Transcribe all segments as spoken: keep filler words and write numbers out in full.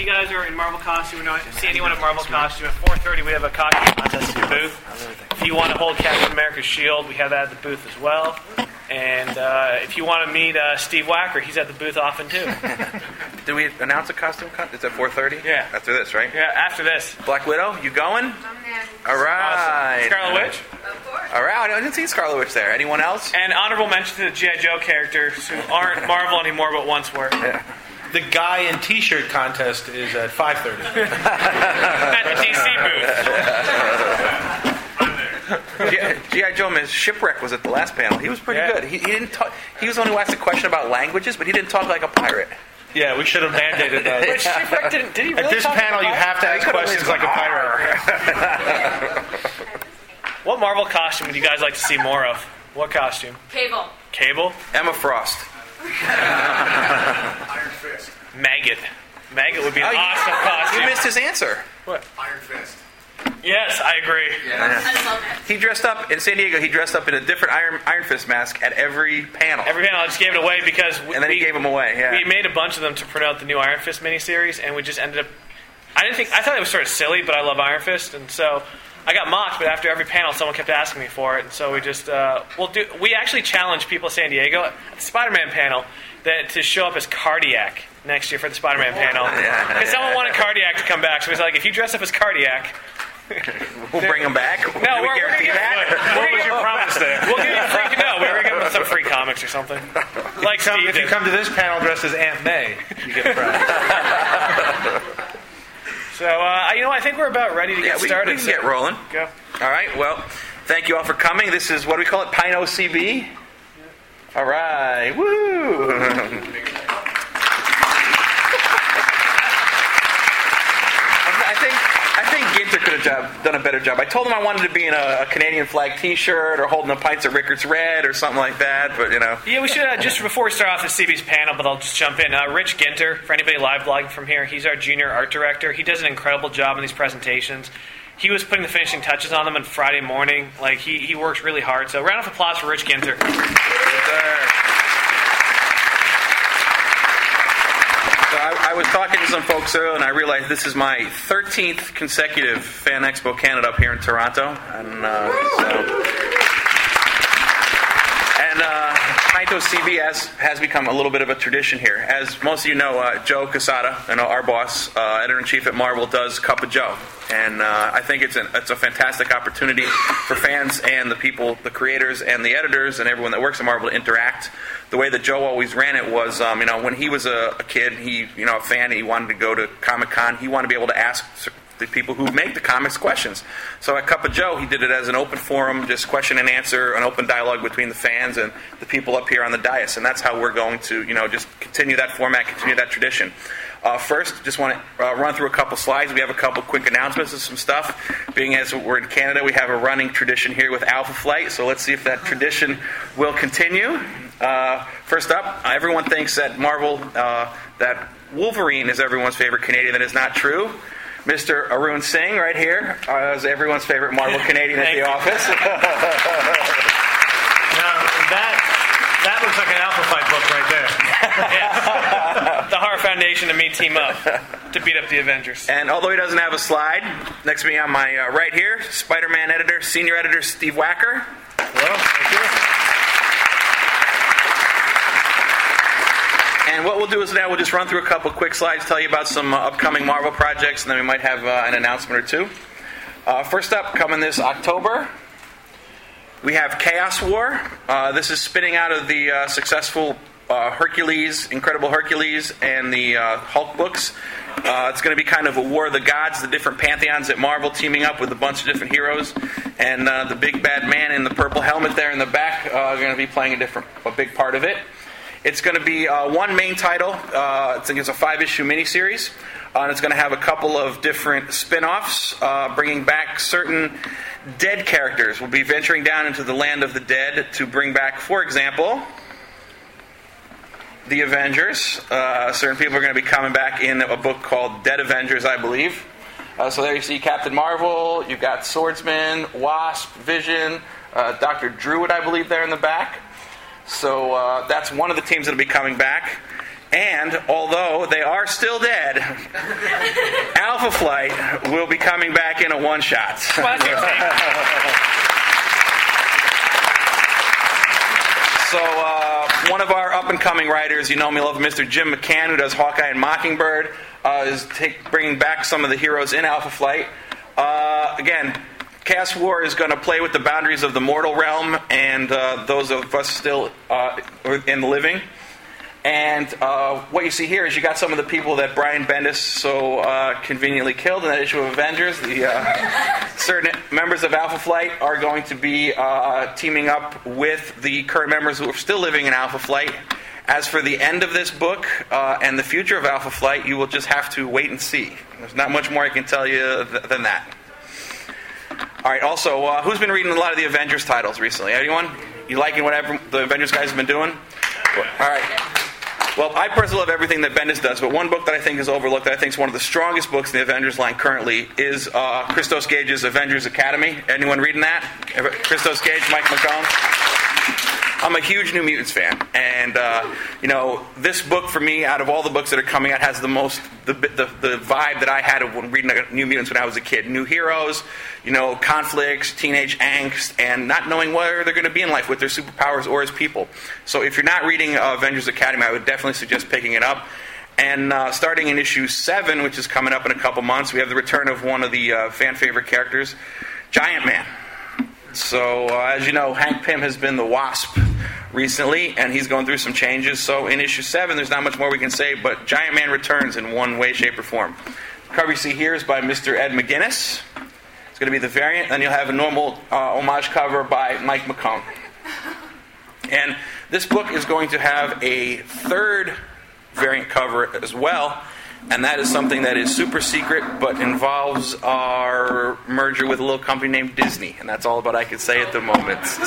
you guys are in Marvel costume or not, see anyone in Marvel costume, at four thirty we have a costume contest at the booth. If you want to hold Captain America's shield, we have that at the booth as well. And uh, if you want to meet uh, Steve Wacker, he's at the booth often too. Did we announce a costume contest? It's at four thirty? Yeah. After this, right? Yeah, after this. Black Widow, you going? I'm there. All right. Awesome. Scarlet Witch. Of course. All right. I didn't see Scarlet Witch there. Anyone else? And honorable mention to the G I. Joe characters who aren't Marvel anymore but once were. Yeah. The guy in T-shirt contest is at five thirty. At the D C booth. G I. Joe, Miz Shipwreck was at the last panel. He was pretty Yeah. good. He, he didn't talk. He was the one who asked a question about languages, but he didn't talk like a pirate. Yeah, we should have mandated that. But Shipwreck didn't, did he really At this talk panel, about you have to ask questions like a pirate. What Marvel costume would you guys like to see more of? What costume? Cable. Cable? Emma Frost. Iron Fist. Maggot. Maggot would be an Oh, you- awesome You costume. missed his answer. What? Iron Fist. Yes, I agree. I love it. He dressed up in San Diego. He dressed up in a different Iron Iron Fist mask at every panel. Every panel, I just gave it away because we, and then he we- gave him away. Yeah. we made a bunch of them to promote the new Iron Fist miniseries, and we just ended up. I didn't think I thought it was sort of silly, but I love Iron Fist, and so I got mocked. But after every panel, someone kept asking me for it, and so we just uh, we'll do. We actually challenged people in San Diego at the Spider-Man panel that to show up as Cardiac next year for the Spider-Man panel because someone wanted Cardiac to come back. So he's like, if you dress up as Cardiac. We'll bring him back. No, Do we we're, we're guarantee gonna that? get, what was your promise there? We'll give you free. No, we're gonna give him some free comics or something. Like Come- Steve if you did. come to this panel dressed as Aunt May, you get a prize. So uh, you know, I think we're about ready to Yeah, get we, started. we can so- get rolling. Go. All right. Well, thank you all for coming. This is what do we call it? Pino C B. All right. Woo. I think I think Ginter could have job, done a better job. I told him I wanted to be in a, a Canadian flag T-shirt or holding the pints of Rickards Red or something like that. But you know, Yeah, we should, uh, just before we start off the C B's panel, but I'll just jump in. Uh, Rich Ginter, for anybody live blogging from here, he's our junior art director. He does an incredible job in these presentations. He was putting the finishing touches on them on Friday morning. Like, he, he works really hard. So, round of applause for Rich Ginter. So I, I was talking to some folks earlier, and I realized this is my thirteenth consecutive Fan Expo Canada up here in Toronto, and uh, so. And uh, Pino C B has, has become a little bit of a tradition here. As most of you know, uh, Joe Quesada, you know, our boss, uh, editor-in-chief at Marvel, does Cup of Joe. And uh, I think it's, an, it's a fantastic opportunity for fans and the people, the creators and the editors and everyone that works at Marvel to interact. The way that Joe always ran it was, um, you know, when he was a, a kid, he, you know, a fan, he wanted to go to Comic-Con. He wanted to be able to ask the people who make the comics questions. So at Cup of Joe, he did it as an open forum, just question and answer, an open dialogue between the fans and the people up here on the dais. And that's how we're going to, you know, just continue that format, continue that tradition. Uh, first, just want to uh, run through a couple slides. We have a couple quick announcements of some stuff. Being as we're in Canada, we have a running tradition here with Alpha Flight, so let's see if that tradition will continue. Uh, first up, everyone thinks that Marvel, uh, that Wolverine is everyone's favorite Canadian. That is not true. Mister Arun Singh, right here, uh, is everyone's favorite Marvel Canadian at the you. office. Now, that, that looks like an Alpha Fight book right there. Yeah. The Horror Foundation and me team up to beat up the Avengers. And although he doesn't have a slide, next to me on my uh, right here, Spider-Man editor, senior editor Steve Wacker. Well, thank you. And what we'll do is now we'll just run through a couple quick slides, tell you about some uh, upcoming Marvel projects, and then we might have uh, an announcement or two. Uh, first up, coming this October, we have Chaos War. Uh, this is spinning out of the uh, successful uh, Hercules, Incredible Hercules, and the uh, Hulk books. Uh, it's going to be kind of a war of the gods, the different pantheons at Marvel teaming up with a bunch of different heroes, and uh, the big bad man in the purple helmet there in the back uh, are going to be playing a different, a big part of it. It's going to be uh, one main title. Uh, I think it's a five-issue miniseries. Uh, and it's going to have a couple of different spin-offs, uh, bringing back certain dead characters. We'll be venturing down into the land of the dead to bring back, for example, the Avengers. Uh, certain people are going to be coming back in a book called Dead Avengers, I believe. Uh, so there you see Captain Marvel. You've got Swordsman, Wasp, Vision, uh, Doctor Druid, I believe, there in the back. So uh, that's one of the teams that will be coming back. And although they are still dead, Alpha Flight will be coming back in a one-shot. So, uh, one of our up-and-coming writers, you know me, love Mister Jim McCann, who does Hawkeye and Mockingbird, uh, is take, bringing back some of the heroes in Alpha Flight. Uh, again, Chaos War is going to play with the boundaries of the mortal realm and uh, those of us still uh, in the living. And uh, what you see here is you got some of the people that Brian Bendis so uh, conveniently killed in that issue of Avengers. The uh, certain members of Alpha Flight are going to be uh, teaming up with the current members who are still living in Alpha Flight. As for the end of this book uh, and the future of Alpha Flight, you will just have to wait and see. There's not much more I can tell you th- than that. All right, also, uh, who's been reading a lot of the Avengers titles recently? Anyone? You liking whatever the Avengers guys have been doing? All right. Well, I personally love everything that Bendis does, but one book that I think is overlooked, that I think is one of the strongest books in the Avengers line currently, is uh, Christos Gage's Avengers Academy. Anyone reading that? Christos Gage, Mike McCone? I'm a huge New Mutants fan, and uh, you know, this book for me, out of all the books that are coming out, has the most the, the the vibe that I had of when reading New Mutants when I was a kid. New heroes, you know, conflicts, teenage angst, and not knowing where they're going to be in life with their superpowers or as people. So, if you're not reading uh, Avengers Academy, I would definitely suggest picking it up. And uh, starting in issue seven, which is coming up in a couple months, we have the return of one of the uh, fan favorite characters, Giant Man. So, uh, as you know, Hank Pym has been the Wasp recently, and he's going through some changes. So, in issue seven, there's not much more we can say, but Giant Man returns in one way, shape, or form. The cover you see here is by Mister Ed McGuinness. It's going to be the variant, and you'll have a normal uh, homage cover by Mike McCone. And this book is going to have a third variant cover as well, and that is something that is super secret, but involves our merger with a little company named Disney. And that's all about I can say at the moment. So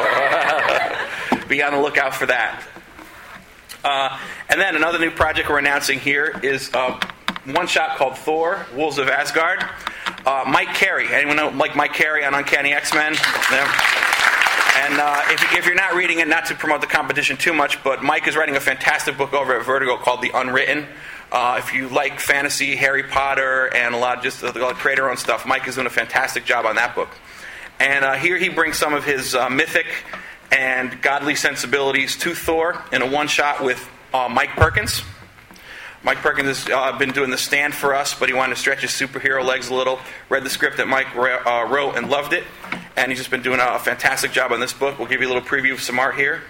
uh, be on the lookout for that. Uh, and then another new project we're announcing here is uh, one shot called Thor, Wolves of Asgard. Uh, Mike Carey. Anyone know like Mike Carey on Uncanny X-Men? Yeah. And uh, if, if you're not reading it, not to promote the competition too much, but Mike is writing a fantastic book over at Vertigo called The Unwritten. Uh, if you like fantasy, Harry Potter, and a lot of just uh, creator-owned stuff, Mike is doing a fantastic job on that book. And uh, here he brings some of his uh, mythic and godly sensibilities to Thor in a one-shot with uh, Mike Perkins. Mike Perkins has uh, been doing The Stand for us, but he wanted to stretch his superhero legs a little. Read the script that Mike uh, wrote and loved it, and he's just been doing a fantastic job on this book. We'll give you a little preview of some art here.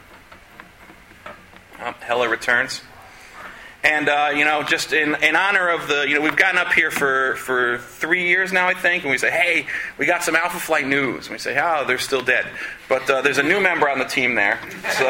Um, Hela returns. And, uh, you know, just in, in honor of the, you know, we've gotten up here for, for three years now, I think, and we say, hey, we got some Alpha Flight news. And we say, oh, they're still dead. But uh, there's a new member on the team there. So,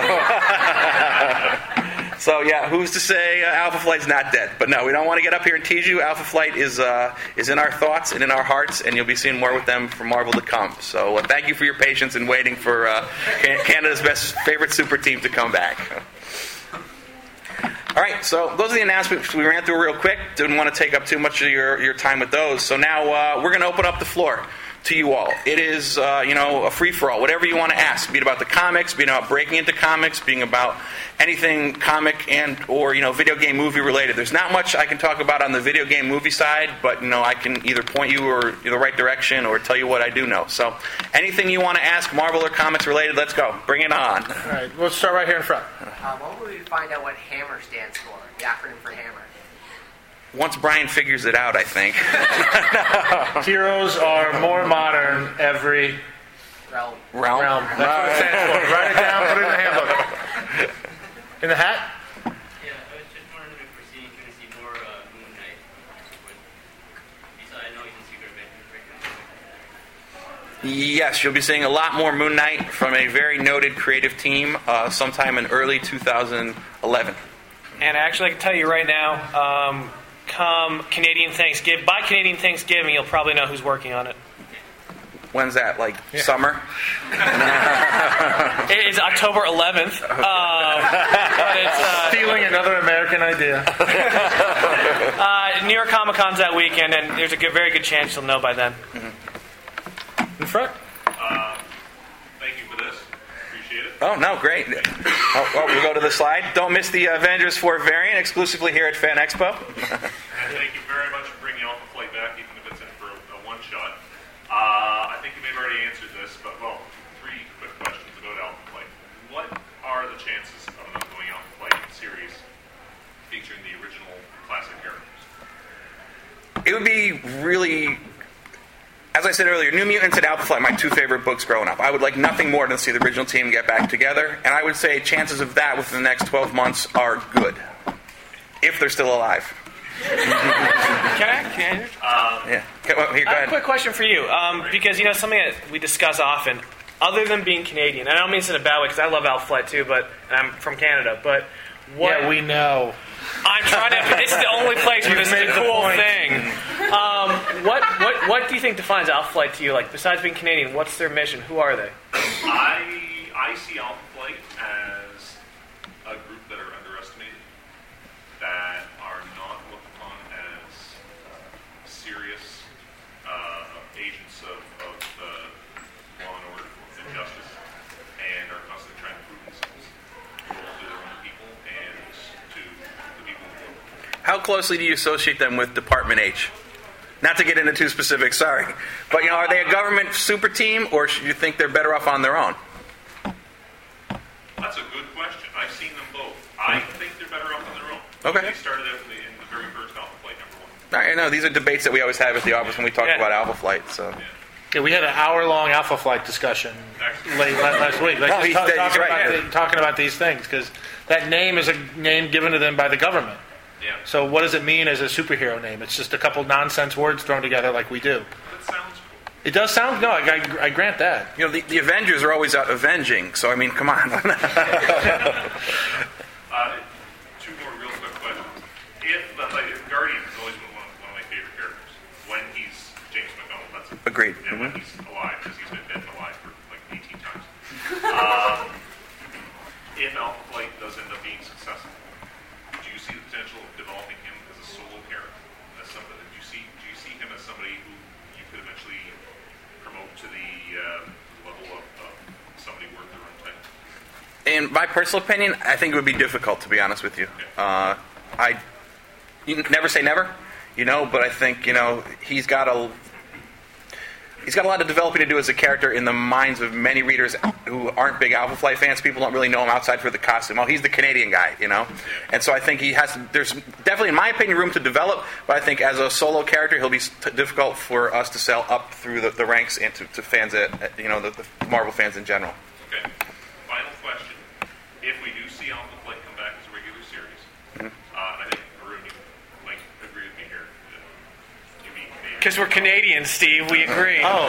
so yeah, who's to say uh, Alpha Flight's not dead? But no, we don't want to get up here and tease you. Alpha Flight is uh, is in our thoughts and in our hearts, and you'll be seeing more with them from Marvel to come. So uh, thank you for your patience in waiting for uh, Canada's best favorite super team to come back. All right, so those are the announcements we ran through real quick. Didn't want to take up too much of your, your time with those. So now uh, we're going to open up the floor to you all. It is, uh, you know, a free-for-all. Whatever you want to ask, be it about the comics, be it about breaking into comics, being about anything comic and or, you know, video game movie related. There's not much I can talk about on the video game movie side, but, you know, I can either point you or in the right direction or tell you what I do know. So anything you want to ask, Marvel or comics related, let's go. Bring it on. All right, we'll start right here in front. Uh, when will we find out what HAMMER stands for? The acronym for HAMMER. Once Brian figures it out, I think. Heroes are more modern every Realm. Realm. realm. That's what it stands for. Write it down, put it in the handbook. In the hat? Yeah, I was just wondering if we're seeing, going to see more uh, Moon Knight. I know he's in Secret Invasion. Yes, you'll be seeing a lot more Moon Knight from a very noted creative team uh, sometime in early two thousand eleven. And actually, I can tell you right now, um, come Canadian Thanksgiving, by Canadian Thanksgiving, you'll probably know who's working on it. When's that? Like yeah. Summer? It is October eleventh. Um, but it's, uh, Stealing another American idea. uh, New York Comic Con's that weekend, and there's a good, very good chance you'll know by then. Mm-hmm. In front. Uh, thank you for this. Appreciate it. Oh, no, great. Oh, oh, we'll go to the slide. Don't miss the Avengers four variant exclusively here at Fan Expo. And thank you very much for bringing Alpha Flight back, even if it's in for a, a one-shot. Uh, I think you may have already answered this, but, well, three quick questions about Alpha Flight. What are the chances of an ongoing Alpha Flight series featuring the original classic characters? It would be really, as I said earlier, New Mutants and Alpha Flight, my two favorite books growing up. I would like nothing more than to see the original team get back together, and I would say chances of that within the next twelve months are good, if they're still alive. Can I? Can I? Yeah. Okay, well, here, go I have ahead. a quick question for you, um, because you know something that we discuss often. Other than being Canadian, and I don't mean this in a bad way because I love Alpha Flight too, but and I'm from Canada. But what Yeah, we know. I'm trying to. This is the only place where this is made a the cool point. thing. Um, what what what do you think defines Alpha Flight to you? Like besides being Canadian, what's their mission? Who are they? I I see Alpha Flight as a group that are underestimated, that are not looked upon as uh, serious uh, agents of, of uh, law and order and justice, and are constantly trying to prove themselves both to their own people and to the people who work. How closely do you associate them with Department H? Not to get into too specific, sorry. But, you know, are they a government super team, or should you think they're better off on their own? That's a good question. I've seen them both. I think they're better off on their own. Okay. They started out in the, in the very first Alpha Flight number one. All right, no, these are debates that we always have at the office when we talk Yeah. about Alpha Flight, so... Yeah, we had an hour-long Alpha Flight discussion late la- last week. Like, No, just he's- ta- he's talking, right, about yeah. the, talking about these things, because that name is a name given to them by the government. Yeah. So what does it mean as a superhero name? It's just a couple nonsense words thrown together like we do. That sounds cool. It does sound... No, I, I, I grant that. You know, the, the Avengers are always out avenging, so, I mean, come on. Uh, two more real quick questions. If, uh, like, if Guardian has always been one of, one of my favorite characters, when he's James McDonald, that's Agreed. yeah, when he's alive, because he's been dead and alive for like eighteen times. Um, if Alpha Flight does end up being successful, do you see the potential of developing him as a solo character? As somebody, do you see do you see him as somebody who you could eventually promote to the uh, level of, of somebody worth their own title? In my personal opinion, I think it would be difficult, to be honest with you. Uh, I you never say never, you know, but I think, you know, he's got a he's got a lot of developing to do as a character in the minds of many readers who aren't big Alpha Flight fans. People don't really know him outside for the costume. Well, he's the Canadian guy, you know, and so I think he has. There's definitely, in my opinion, room to develop. But I think as a solo character, he'll be t- difficult for us to sell up through the, the ranks and to, to fans, at, you know, the, the Marvel fans in general. Okay. Final question. If we do see Alpha Flight come back as a regular series, Mm-hmm. uh, I think Arun, you might agree with me here. that You being Canadian. Because we're Canadians, Steve. We agree. Oh,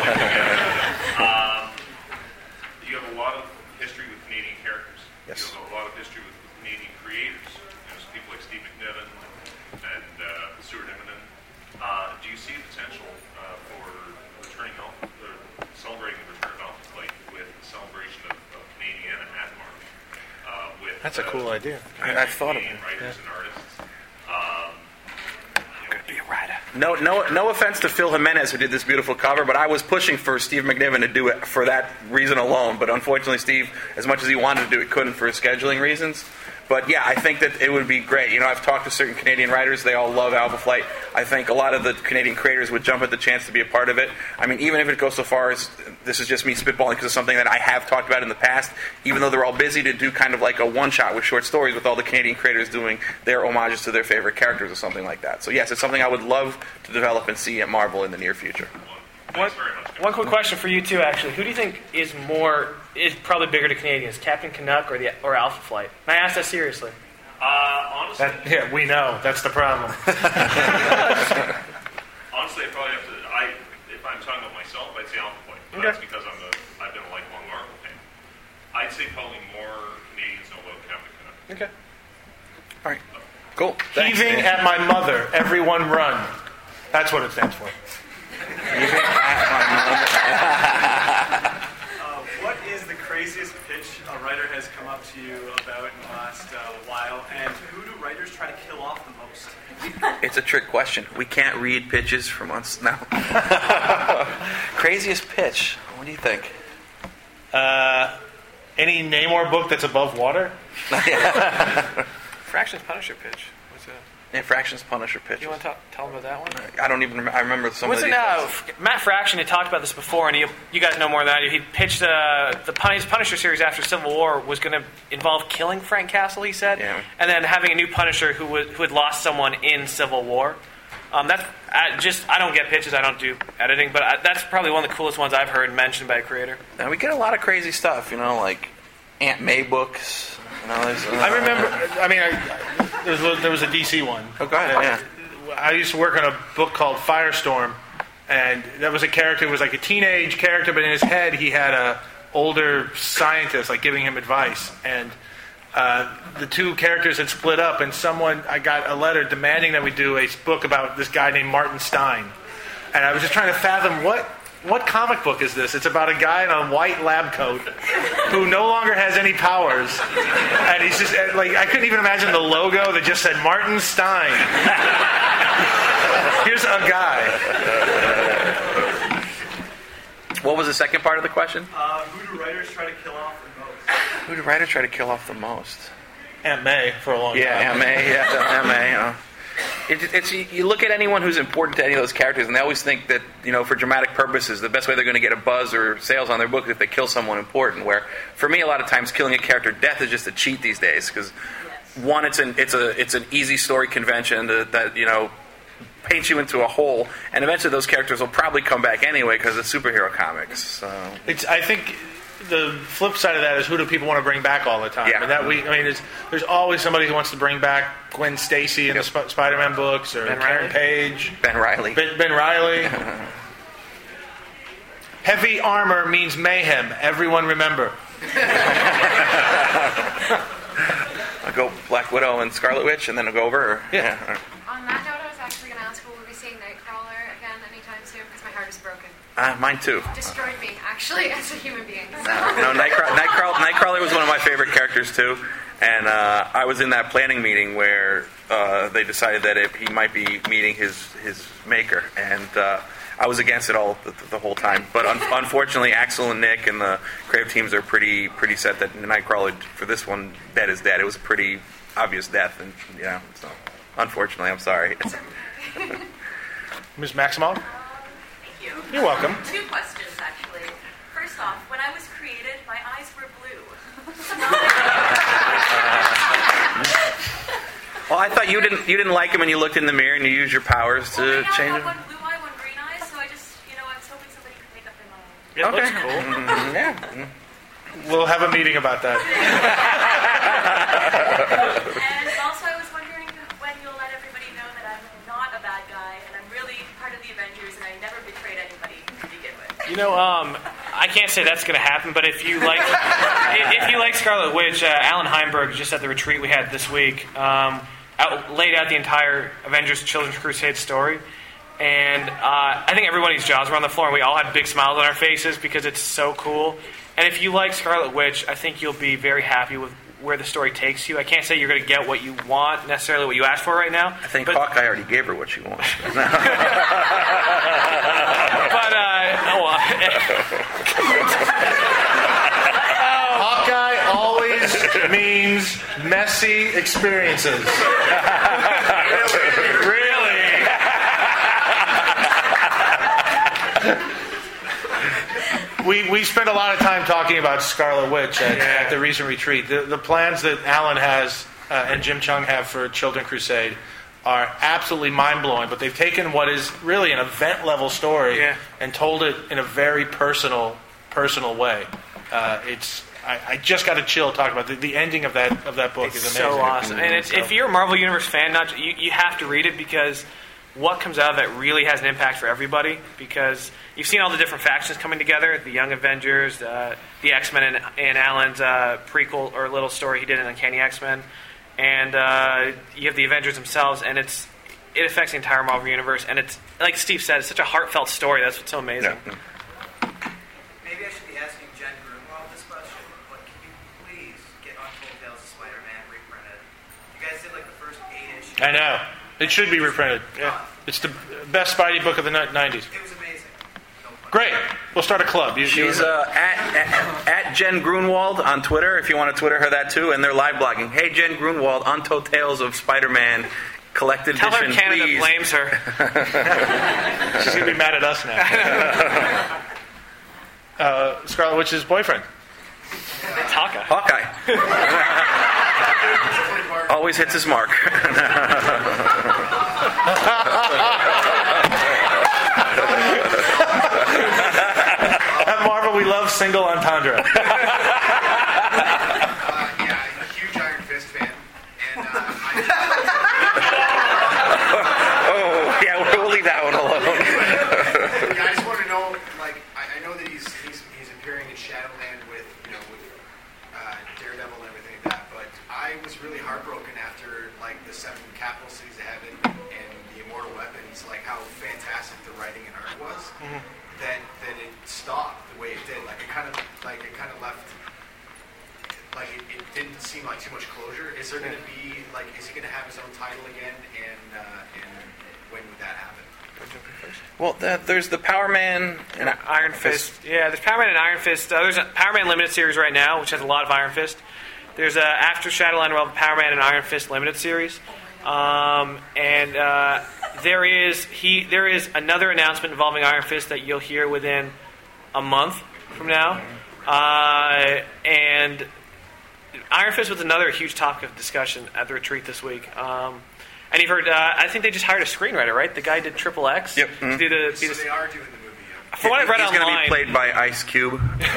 Um, you have a lot of history with Canadian characters. Yes. You have a lot of history with, with Canadian creators. There's people like Steve McNiven and uh, Stuart Immonen. Uh, do you see a potential uh, for returning Alpha, or celebrating the return of Alpha Flight with a celebration of, of Canadiana at Marvel? Uh, with, that's a uh, cool idea. I've thought of Canadian it. writers and artists. Um, you know, No, no, no offense to Phil Jimenez, who did this beautiful cover, but I was pushing for Steve McNiven to do it for that reason alone. But unfortunately, Steve, as much as he wanted to do it, couldn't for scheduling reasons. But yeah, I think that it would be great. You know, I've talked to certain Canadian writers; they all love Alpha Flight. I think a lot of the Canadian creators would jump at the chance to be a part of it. I mean, even if it goes so far as this is just me spitballing because it's something that I have talked about in the past. Even though they're all busy to do kind of like a one-shot with short stories, with all the Canadian creators doing their homages to their favorite characters or something like that. So yes, it's something I would love to develop and see at Marvel in the near future. One, thanks very much. one quick question for you too, actually. Who do you think is more is probably bigger to Canadians, Captain Canuck or the or Alpha Flight? And I ask that seriously. Uh, honestly, That, yeah, we know. That's the problem. honestly, I probably have to. I, if I'm talking about myself, I'd say Alpha Flight. But Okay. That's because I'm a, I've been a lifelong Marvel fan. I'd say probably more Canadians know about Captain Canuck. Okay. All right, cool. Thanks. Heaving at my mother, everyone run. That's what it stands for. Uh, what is the craziest pitch a writer has come up to you about in the last uh, while, and who do writers try to kill off the most? It's a trick question. We can't read pitches from us now. Craziest pitch. What do you think? Uh, any Namor book that's above water? Fraction's Punisher pitch. What's that? Yeah, Fraction's Punisher pitches. You want to tell them about that one? I don't even remember. I remember some Wasn't, of the uh, details. F- Matt Fraction had talked about this before, and he, you guys know more than I do. He pitched uh, the Pun- his Punisher series after Civil War was going to involve killing Frank Castle, he said, Yeah. and then having a new Punisher who, was, who had lost someone in Civil War. Um, that's I just I don't get pitches, I don't do editing, but I, that's probably one of the coolest ones I've heard mentioned by a creator. Now, we get a lot of crazy stuff, you know, like Aunt May books. You know, there's, uh, I remember. I mean, I, there, was, a- there was a D C one. Oh, go ahead. Yeah. I used to work on a book called Firestorm, and that was a character who was like a teenage character, but in his head he had a older scientist like giving him advice, and uh, the two characters had split up, and someone I got a letter demanding that we do a book about this guy named Martin Stein, and I was just trying to fathom what. What comic book is this? It's about a guy in a white lab coat who no longer has any powers, and he's just like I couldn't even imagine the logo that just said Martin Stein. Here's a guy. What was the second part of the question? Uh, who do writers try to kill off the most? Who did writer try to kill off the most? Aunt May for a long Yeah, time. Aunt May. Yeah, Aunt May. You know. It, it's you look at anyone who's important to any of those characters, and they always think that you know, for dramatic purposes, the best way they're going to get a buzz or sales on their book is if they kill someone important. Where for me, a lot of times, killing a character death is just a cheat these days because one, it's an it's a it's an easy story convention that, that you know paints you into a hole, and eventually those characters will probably come back anyway because it's superhero comics. So. It's. I think the flip side of that is who do people want to bring back all the time? Yeah. And that we. I mean, there's, there's always somebody who wants to bring back Gwen Stacy in Yep. the Sp- Spider-Man books, or Ben Karen Reilly? Page, Ben Reilly. Ben, Ben Riley. Heavy armor means mayhem. Everyone remember. I'll go Black Widow and Scarlet Witch, and then I'll go over. Or, Yeah. all right. On that note, I was actually going to ask, will we be seeing Nightcrawler again anytime soon? Because my heart is broken. Uh, mine too. Destroyed me, actually, as a human being. So. You know, Nightcrawler, Nightcrawler, Nightcrawler was one of my favorite characters too, and uh, I was in that planning meeting where uh, they decided that it, he might be meeting his his maker, and uh, I was against it all the, the whole time. But un- unfortunately, Axel and Nick and the creative teams are pretty pretty set that Nightcrawler for this one, dead is dead. It was a pretty obvious death, and you know, so unfortunately, I'm sorry. Miz Maximoff, Thank you. you're welcome. Two questions, actually. First off, when I was created, my eyes were blue. Well, I thought you didn't you didn't like him, and you looked in the mirror and you used your powers to well, I now change have him. one blue eye, one green eye, so I just, you know, I was hoping somebody could make up their mind. It looks Okay. cool. Mm, yeah. We'll have a meeting about that. And also, I was wondering when you'll let everybody know that I'm not a bad guy, and I'm really part of the Avengers, and I never betrayed anybody to begin with. You know, um, I can't say that's going to happen, but if you like, if you like Scarlet Witch, uh, Alan Heinberg, just at the retreat we had this week, um, out, laid out the entire Avengers Children's Crusade story, and uh, I think everybody's jaws were on the floor, and we all had big smiles on our faces because it's so cool. And if you like Scarlet Witch, I think you'll be very happy with where the story takes you. I can't say you're going to get what you want, necessarily what you asked for right now. I think but, Hawkeye already gave her what she wants. But, uh, oh, well, Hawkeye always means messy experiences. really? We we spent a lot of time talking about Scarlet Witch at, Yeah. at the recent retreat. The, the plans that Alan has uh, and Jim Chung have for Children Crusade are absolutely mind-blowing, but they've taken what is really an event-level story Yeah. and told it in a very personal, personal way. Uh, it's I, I just got a chill talking about the, the ending of that of that book It's is amazing. so awesome. And it's, if you're a Marvel Universe fan, not you, you have to read it because what comes out of that really has an impact for everybody. Because you've seen all the different factions coming together: the Young Avengers, uh, the X-Men, and, and Alan's uh, prequel or little story he did in Uncanny X-Men, and uh, you have the Avengers themselves, and it's it affects the entire Marvel Universe. And it's like Steve said, it's such a heartfelt story. That's what's so amazing. Yeah. Maybe I should be asking Jen Grunwald this question, but can you please get Untold Tales of Spider-Man reprinted? You guys did like the first eight issues. I know. It should be reprinted. Yeah. It's the best Spidey book of the nineties. It was amazing. No pun. Great. We'll start a club. You, She's uh, at, at at Jen Grunwald on Twitter, if you want to Twitter her that too, and they're live blogging. Hey, Jen Grunwald, Untold Tales of Spider-Man, collected Tell her edition, Canada please. blames her. She's going to be mad at us now. uh, Scarlet Witch's boyfriend. Taka. Hawkeye. Always hits his mark. At Marvel, we love single entendre. Uh, yeah, I'm a huge Iron Fist fan. And, uh, I, Oh, yeah, we'll leave that one alone. yeah, I just want to know, like, I, I know that he's, he's he's appearing in Shadowland with, you know, with uh, Daredevil and everything like that, but I was really heartbroken after, like, the seven capital cities of heaven and the immortal weapons, like, how fantastic the writing and art was, Mm-hmm. that, that it stopped the way it did. Like, it kind of, like, it kind of left, like, it, it didn't seem like too much closure. Is there going to be, like, is he going to have his own title again, and, uh, and when would that happen? Well, that, there's the Power Man and Iron Fist. Yeah, there's Power Man and Iron Fist. Uh, there's a Power Man Limited Series right now, which has a lot of Iron Fist. There's a after Shadowland, we'll have Power Man and Iron Fist Limited Series. Um, and uh, there is he there is another announcement involving Iron Fist that you'll hear within a month from now. Uh, and Iron Fist was another huge topic of discussion at the retreat this week. Um, and you've heard, uh, I think they just hired a screenwriter, right? The guy did Triple X. Yep. To do the, be So the, they are doing the movie. Yeah. from what I've read He's going to online, be played by Ice Cube.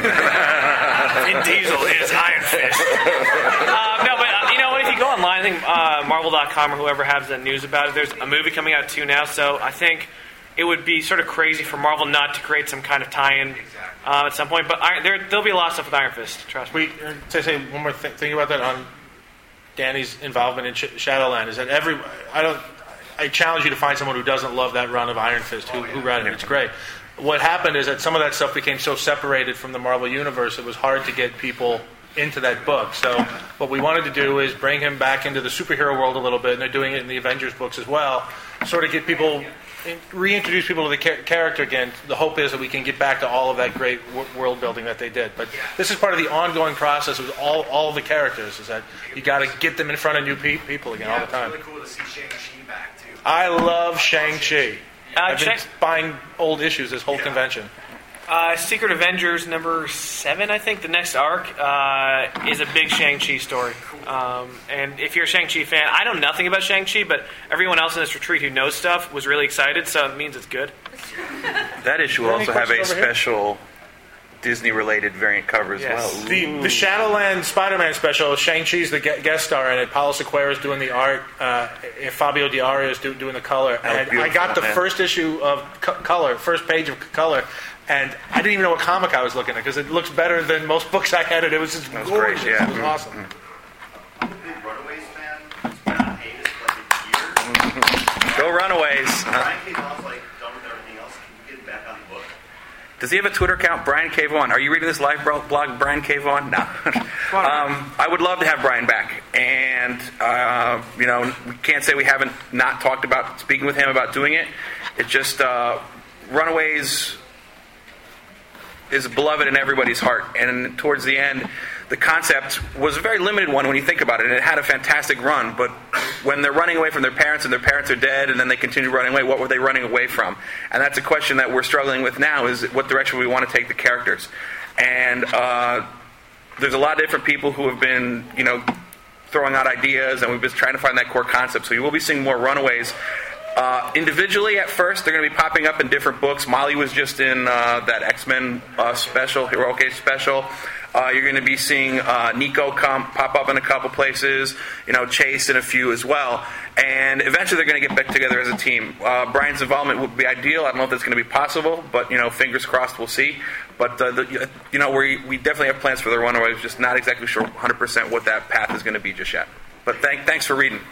Vin Diesel is Iron Fist. uh, no, but uh, you know what? If you go online, I think uh, Marvel dot com or whoever has the news about it, there's a movie coming out too now. So I think it would be sort of crazy for Marvel not to create some kind of tie-in uh, at some point. But Iron, there, there'll be a lot of stuff with Iron Fist. Trust me. We uh, to say one more th- thing about that on Danny's involvement in Sh- Shadowland is that every I don't I challenge you to find someone who doesn't love that run of Iron Fist who, who read it. It's great. What happened is that some of that stuff became so separated from the Marvel Universe, it was hard to get people into that book. So what we wanted to do is bring him back into the superhero world a little bit, and they're doing it in the Avengers books as well. Sort of get people, reintroduce people to the char- character again. The hope is that we can get back to all of that great w- world building that they did. But this is part of the ongoing process with all all the characters. Is that you got to get them in front of new pe- people again Yeah, all the it time. was really cool to see Shang-Chi back, too. I love Shang-Chi. Uh, I've been Shang- buying old issues this whole Yeah. convention. Uh, Secret Avengers number seven, I think, the next arc, uh, is a big Shang-Chi story. Um, and if you're a Shang-Chi fan, I know nothing about Shang-Chi, but everyone else in this retreat who knows stuff was really excited, so it means it's good. That issue will Any also have a questions over here? special Disney-related variant cover as Yes. well. The the Shadowland Spider-Man special, Shang-Chi's the gu- guest star in it. Paulo Sequeira is doing the art. Uh, Fabio Diario is do, doing the color. That was And I got the beautiful, man. first issue of co- color, first page of color, and I didn't even know what comic I was looking at because it looks better than most books I had. It, it was just That was great, gorgeous. yeah. It was awesome. I'm a big Runaways fan. It's been on hiatus for like a year. Go Runaways. Brian K. Vaughn's like done with everything else. Can you get back on the book? Does he have a Twitter account? Brian K. Vaughan. Are you reading this live bro- blog, Brian K. Vaughan? No. um, I would love to have Brian back. And, uh, you know, we can't say we haven't not talked about speaking with him about doing it. It's just uh, Runaways is beloved in everybody's heart. And towards the end, the concept was a very limited one when you think about it. And it had a fantastic run. But when they're running away from their parents and their parents are dead and then they continue running away, what were they running away from? And that's a question that we're struggling with now is what direction we want to take the characters. And uh, there's a lot of different people who have been, you know, throwing out ideas, and we've been trying to find that core concept. So you will be seeing more Runaways. Uh, individually, at first, they're going to be popping up in different books. Molly was just in uh, that X-Men uh, special, Heroic Age special. Uh, you're going to be seeing uh, Nico come pop up in a couple places. You know, Chase in a few as well. And eventually, they're going to get back together as a team. Uh, Brian's involvement would be ideal. I don't know if that's going to be possible, but you know, fingers crossed, we'll see. But uh, the, you know, we we definitely have plans for the Runaways. Just not exactly sure one hundred percent what that path is going to be just yet. But thank, thanks for reading.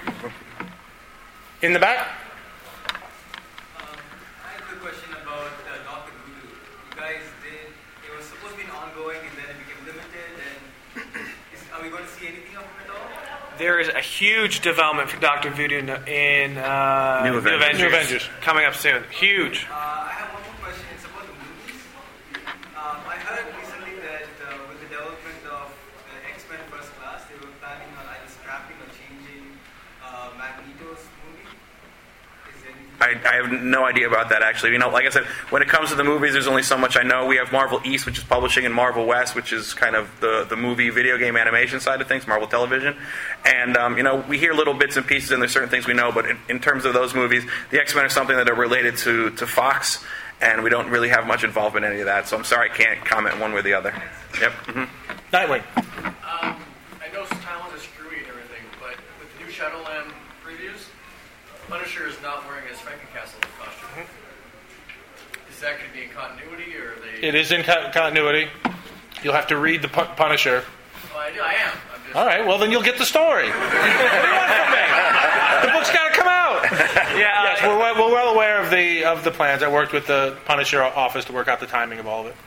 In the back? I have a quick question about uh, Doctor Voodoo. You guys did, it was supposed to be an ongoing and then it became limited. And is, are we going to see anything of it at all? There is a huge development for Doctor Voodoo in uh, New Avengers. New Avengers. coming up soon. Huge. Uh, I have one more question. It's about the movies. Um, I heard recently that uh, with the development of the X-Men First Class, they were planning on either scrapping or changing uh, Magneto's movie. I, I have no idea about that, actually. You know, like I said, when it comes to the movies, there's only so much I know. We have Marvel East, which is publishing, and Marvel West, which is kind of the, the movie, video game, animation side of things, Marvel Television. And, um, you know, we hear little bits and pieces, and there's certain things we know, but in, in terms of those movies, the X-Men are something that are related to, to Fox, and we don't really have much involvement in any of that. So I'm sorry I can't comment one way or the other. Yep. Mm-hmm. Nightwing. Um, I know Talon is screwy and everything, but with the new Shadowland previews, Punisher is not wearing his Frankencastle costume. Mm-hmm. Is that going to be in continuity, or are they? It is in co- continuity. You'll have to read the pu- Punisher. Well, I do. I am. I'm just... All right. Well, then you'll get the story. What do you want from me? The book's got to come out. Yeah. Yes, we're, well- we're well aware of the of the plans. I worked with the Punisher office to work out the timing of all of it.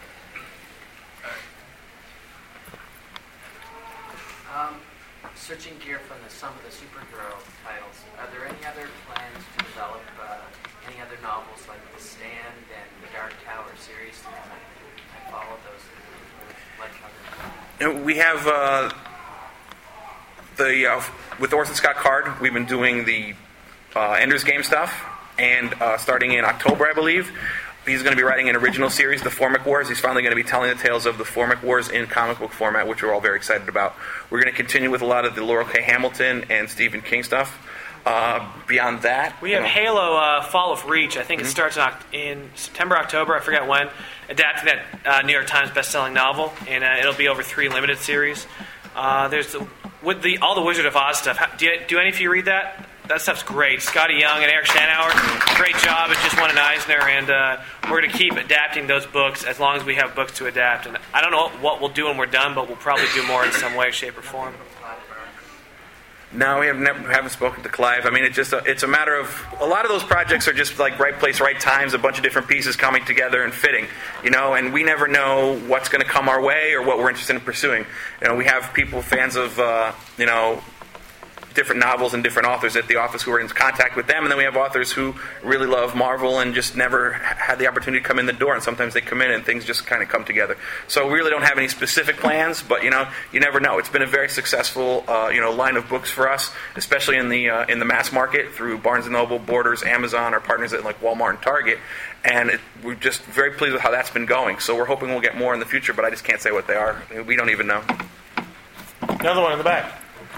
Um, switching gear from the, some of the superhero titles, are there any other plans to develop uh, any other novels like The Stand and the Dark Tower series? I, I followed those. Like other. We have uh, the uh, with Orson Scott Card. We've been doing the uh, Ender's Game stuff, and uh, starting in October, I believe, he's going to be writing an original series, The Formic Wars. He's finally going to be telling the tales of the Formic Wars in comic book format, which we're all very excited about. We're going to continue with a lot of the Laurel K. Hamilton and Stephen King stuff. Uh, beyond that, we have you know, Halo uh, Fall of Reach. I think mm-hmm. it starts in, Oct- in September, October. I forget when. Adapting that uh, New York Times best-selling novel, and uh, it'll be over three limited series. Uh, there's the, with the all the Wizard of Oz stuff. How, do, you, do any of you read that? That stuff's great. Scotty Young and Eric Schanauer, great job. It just won an Eisner, and uh, we're going to keep adapting those books as long as we have books to adapt. And I don't know what we'll do when we're done, but we'll probably do more in some way, shape, or form. No, we have never haven't spoken to Clive. I mean, it's just a, it's a matter of a lot of those projects are just like right place, right times, a bunch of different pieces coming together and fitting, you know. And we never know what's going to come our way or what we're interested in pursuing. You know, we have people fans of uh, you know. different novels and different authors at the office who are in contact with them, and then we have authors who really love Marvel and just never had the opportunity to come in the door, and sometimes they come in and things just kind of come together. So we really don't have any specific plans, but you know, you never know. It's been a very successful uh, you know line of books for us, especially in the uh, in the mass market through Barnes and Noble, Borders, Amazon, our partners at like Walmart and Target, and it, we're just very pleased with how that's been going. So we're hoping we'll get more in the future, but I just can't say what they are. We don't even know. Another one in the back.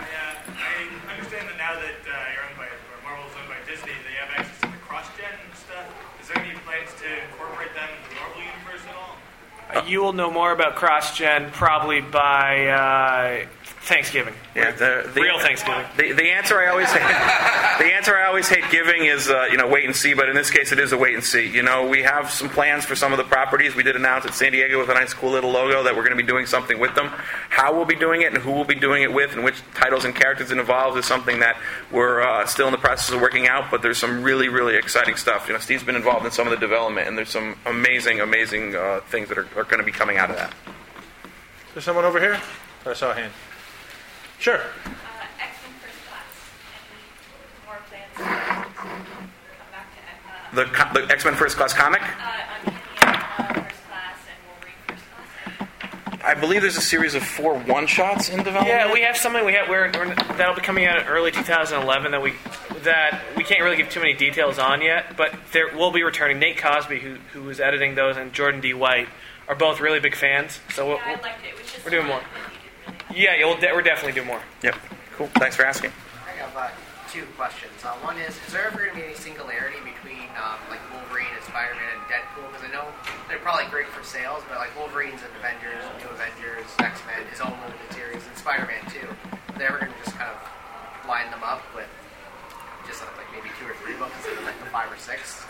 Now that uh, you're owned by, or Marvel's owned by Disney, they have access to the cross-gen stuff. Is there any plans to incorporate them in the Marvel universe at all? Uh, you will know more about cross-gen probably by uh, Thanksgiving. Yeah, the, the, real Thanksgiving. The, the answer I always hate, the answer I always hate giving is uh, you know wait and see. But in this case, it is a wait and see. You know, we have some plans for some of the properties. We did announce at San Diego with a nice, cool little logo that we're going to be doing something with them. How we'll be doing it and who we'll be doing it with and which titles and characters it involves is something that we're uh, still in the process of working out. But there's some really, really exciting stuff. You know, Steve's been involved in some of the development, and there's some amazing, amazing uh, things that are, are going to be coming out of that. Is there someone over here? I saw a hand. Sure. Uh, X-Men First Class. Any more plans to come back to The, co- the X-Men First Class comic? Uh, Uncanny uh, First Class and Wolverine First Class. I believe there's a series of four one-shots in development. Yeah, we have something we have we're, we're, that'll be coming out in early two thousand eleven that we that we can't really give too many details on yet, but there will be returning. Nate Cosby, who who was editing those, and Jordan D. White are both really big fans. So we'll, Yeah, I liked it. It was just we're doing more. Yeah, you'll de- we're definitely doing more. Yep. Cool. Thanks for asking. I have uh, two questions. Uh, one is, is there ever going to be any singularity between um, like Wolverine and Spider-Man and Deadpool? Because I know they're probably great for sales, but like Wolverine's and Avengers, New Avengers, X-Men, his own limited series, and Spider-Man too. Are they ever going to just kind of line them up with just uh, like maybe two or three books instead of like the five or six?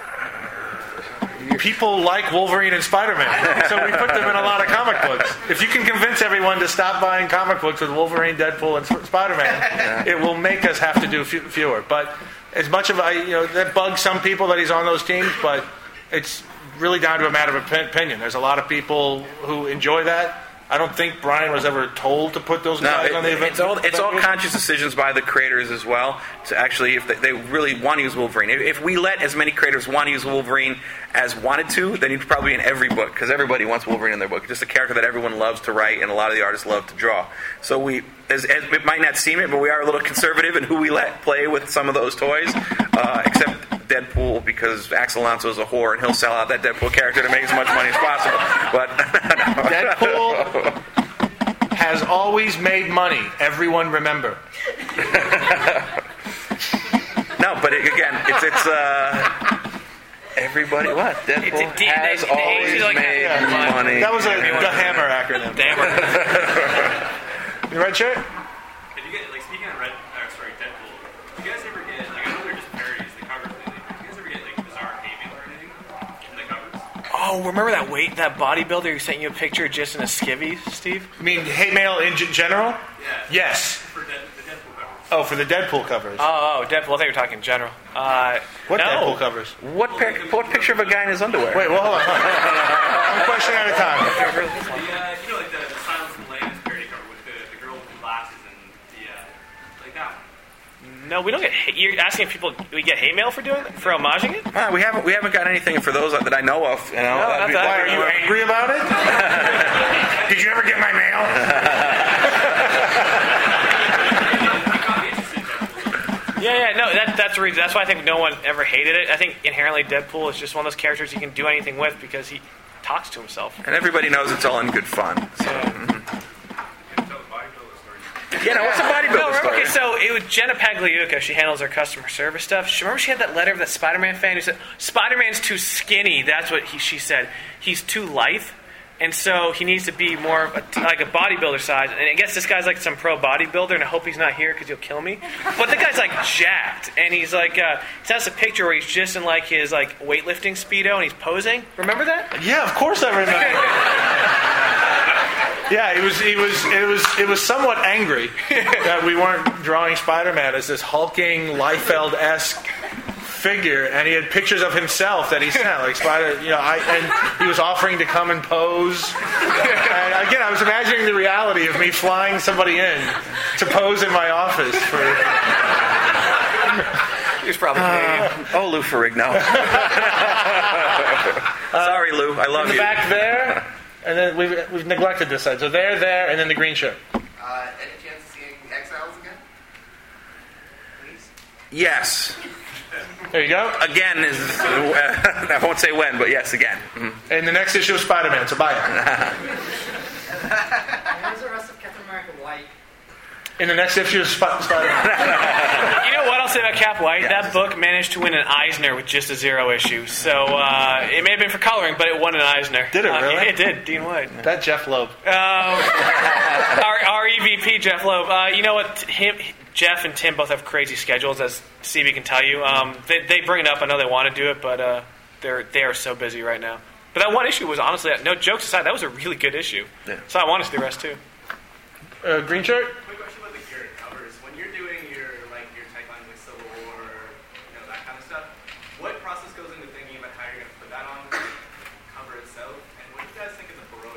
People like Wolverine and Spider-Man, so we put them in a lot of comic books. If you can convince everyone to stop buying comic books with Wolverine, Deadpool, and Sp- Spider-Man, it will make us have to do f- fewer. But as much of I, you know, that bugs some people that he's on those teams, but it's really down to a matter of opinion. There's a lot of people who enjoy that. I don't think Brian was ever told to put those guys no, it, on the event. It's all it's all conscious decisions by the creators as well. To actually, if they, they really want to use Wolverine, if, if we let as many creators want to use Wolverine as wanted to, then he'd probably be in every book because everybody wants Wolverine in their book. It's just a character that everyone loves to write, and a lot of the artists love to draw. So we, as, as it might not seem it, but we are a little conservative in who we let play with some of those toys. Uh, except Deadpool because Axel Alonso is a whore and he'll sell out that Deadpool character to make as much money as possible. But Deadpool has always made money. Everyone remember. No, but it, again, it's it's uh, everybody. What Deadpool It's a- has they- they- always like- made yeah. money. That was a the Hammer acronym. Damn. You red shirt? If you get, like, speaking of Red, uh, sorry, Deadpool, do you guys ever get, like, I know they're just parodies, the covers lately, but do you guys ever get, like, bizarre hate mail or anything in the covers? Oh, remember that weight that bodybuilder who sent you a picture just in a skivvy, Steve? You mean hate mail in g- general? Yeah. Yes. For Dead, the Deadpool covers. Oh, for the Deadpool covers. Oh, oh, Deadpool. I thought you were talking general. Uh, What no. Deadpool covers? What pic, what picture of a guy in his underwear? Wait, well, hold on. One question at a time. The, uh, you know, like, the, the Silence of the Lambs parody cover with the, the girl with the glasses and the, uh, like that one. No, we don't get hate. You're asking if people we get hate mail for doing that, for homaging it? Uh, we haven't we haven't got anything for those that I know of. You know, No, That'd not be- that. Why, are you angry about it? Did you ever get my mail? Yeah, yeah, no, that, that's the reason. That's why I think no one ever hated it. I think inherently Deadpool is just one of those characters you can do anything with because he talks to himself. and everybody knows it's all in good fun. So. mhm. Yeah, no, what's a bodybuilder No, remember, story? okay, so it was Jenna Pagliuca. She handles our customer service stuff. She, remember she had that letter of that Spider-Man fan who said, Spider-Man's too skinny. That's what he, she said. He's too lithe. And so he needs to be more of a, like a bodybuilder size. And I guess this guy's like some pro bodybuilder, and I hope he's not here because he'll kill me. But the guy's like jacked, and he's like, uh, he sent us a picture where he's just in like his like weightlifting Speedo, and he's posing. Remember that? Yeah, of course I remember. Yeah, it was it was it was it was somewhat angry that we weren't drawing Spider-Man as this hulking Liefeld-esque figure, and he had pictures of himself that he sent, like Spider. You know, I and he was offering to come and pose. And again, I was imagining the reality of me flying somebody in to pose in my office for. He's probably Canadian. Uh, oh, Lou Ferrigno. Sorry, Lou. I love in the you. back there, and then we've we've neglected this side. So there, there, and then the green shirt. Uh, any chance of seeing Exiles again? Please? Yes. There you go. Again is I won't say when, but yes, again. Mhm. And the next issue of Spider-Man, so buy it. Where's the rest of Captain America White? In the next issue of Sp- Spider-Man. You know what I'll say about Cap White? That book managed to win an Eisner with just a zero issue. So uh, it may have been for coloring, but it won an Eisner. Did it Uh, really? it did. Dean White. That Jeff Loeb. Um, our, our E V P, Jeff Loeb. Uh, you know what? Him, Jeff and Tim both have crazy schedules, as C B can tell you. Um, they, they bring it up. I know they want to do it, but uh, they're they are so busy right now. But that one issue was honestly, no jokes aside, that was a really good issue. Yeah. So I want to see the rest too. Uh, green shirt? Quick question about the gear covers. When you're doing your like your taglines like Civil War, you know, that kind of stuff, what process goes into thinking about how you're going to put that on the cover itself? And what do you guys think of the Baroque?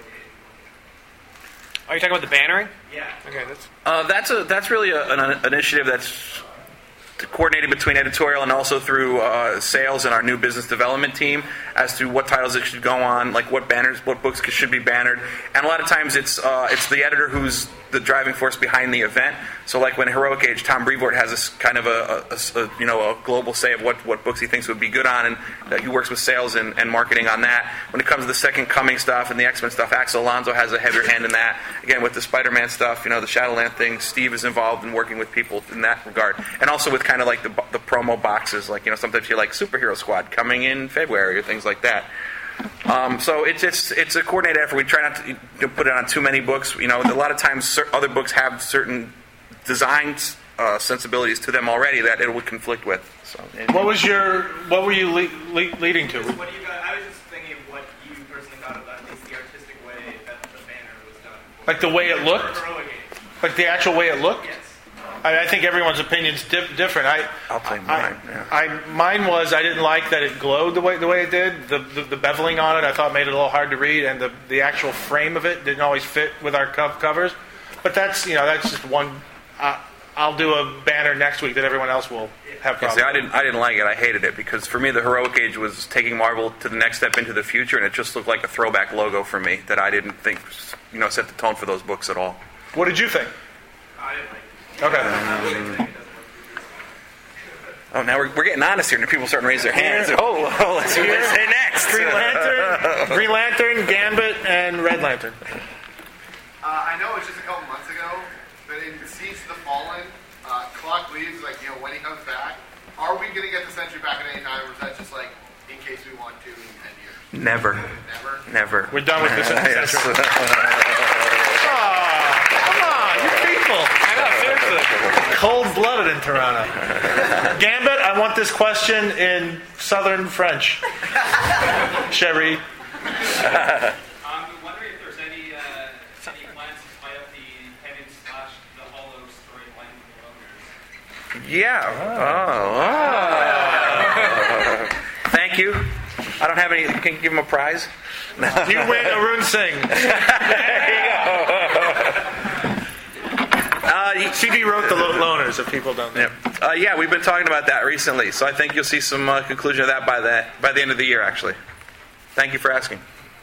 Are you talking about the bannering? Yeah. Okay, that's. Uh, that's a that's really a, an, an initiative that's coordinated between editorial and also through uh, sales and our new business development team as to what titles it should go on, like what banners, what books should be bannered. And a lot of times it's uh, it's the editor who's the driving force behind the event. So like when Heroic Age, Tom Brevoort has this kind of a, a, a you know a global say of what, what books he thinks would be good on, and uh, he works with sales and, and marketing on that. When it comes to the Second Coming stuff and the X-Men stuff, Axel Alonso has a heavier hand in that. Again, with the Spider-Man stuff, you know, the Shadowland thing, Steve is involved in working with people in that regard. And also with kind of like the, the promo boxes, like, you know, sometimes you're like Superhero Squad coming in February or things like that. Um, so it's it's it's a coordinated effort. We try not to, to put it on too many books. You know, a lot of times cer- other books have certain design uh, sensibilities to them already that it would conflict with. So What was your? What were you le- le- leading to? What do you guys? I was just thinking of what you personally thought about at least the artistic way that the banner was done. Like the way it looked? Heroic Age. Like the actual way it looked? Yes. I, I think everyone's opinion's di- different. I, I'll play I, mine. yeah. I, mine was I didn't like that it glowed the way the way it did. The, the the beveling on it I thought made it a little hard to read, and the the actual frame of it didn't always fit with our co- covers. But that's you know that's just one. Uh, I'll do a banner next week that everyone else will have Yeah, problems. see, I didn't I didn't like it. I hated it because for me the Heroic Age was taking Marvel to the next step into the future, and it just looked like a throwback logo for me that I didn't think you know set the tone for those books at all. What did you think? I didn't like it. Okay. I Oh, now we're, we're getting honest here, and people are starting to raise their hands. Oh, oh let's see what they say next. Green Lantern, Green Lantern, Gambit, and Red Lantern. Uh, I know it's just a couple months ago, but in Siege of the Fallen, uh, Clock leaves, like, you know, when he comes back, are we going to get the Sentry back in eighty-nine, or is that just, like, in case we want to in ten years? Never. Never? Never. We're done with this. Yes. Come on, you people. I know, seriously. Cold-blooded in Toronto. Gambit, I want this question in Southern French. Sherry. I'm wondering if there's any, uh, any plans to tie up the Penance slash the Hollow storyline with the Loners. Yeah. Oh. oh. Thank you. I don't have any. Can you give him a prize? No. You win Arun Singh. There you go. Uh, C B wrote the Loners, if people don't know. Yeah. Uh, yeah, we've been talking about that recently, so I think you'll see some uh, conclusion of that by the by the end of the year. Actually, thank you for asking.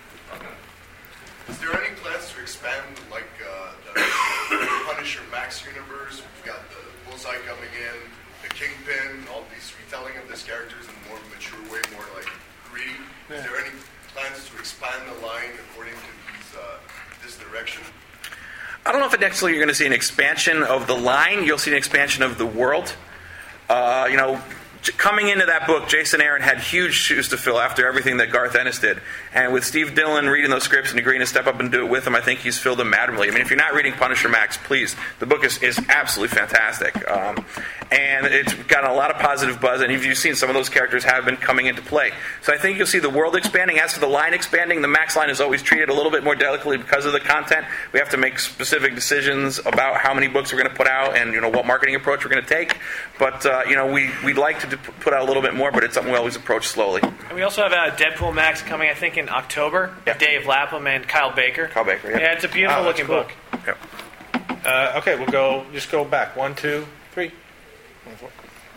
Is there any plans to expand, like uh, the Punisher Max universe? We've got the Bullseye coming in, the Kingpin, all these retelling of these characters in a more mature way, more like gritty. Yeah. Is there any plans to expand the line according to these, uh, this direction? I don't know if necessarily you're going to see an expansion of the line. You'll see an expansion of the world. Uh, you know, coming into that book, Jason Aaron had huge shoes to fill after everything that Garth Ennis did. And with Steve Dillon reading those scripts and agreeing to step up and do it with him, I think he's filled them admirably. I mean, if you're not reading Punisher Max, please. The book is, is absolutely fantastic. Um, and it's gotten a lot of positive buzz, and you've seen some of those characters have been coming into play. So I think you'll see the world expanding. As for the line expanding, the Max line is always treated a little bit more delicately because of the content. We have to make specific decisions about how many books we're going to put out and, you know, what marketing approach we're going to take. But, uh, you know, we, we'd like to put out a little bit more, but it's something we always approach slowly. And we also have uh, Deadpool Max coming, I think, in October. Yeah. Dave Lapham and Kyle Baker. Kyle Baker, yeah. Yeah, it's a beautiful Oh, that's looking cool. book. Yep. Uh, okay, we'll go. Just go back. One, two, three. One, four.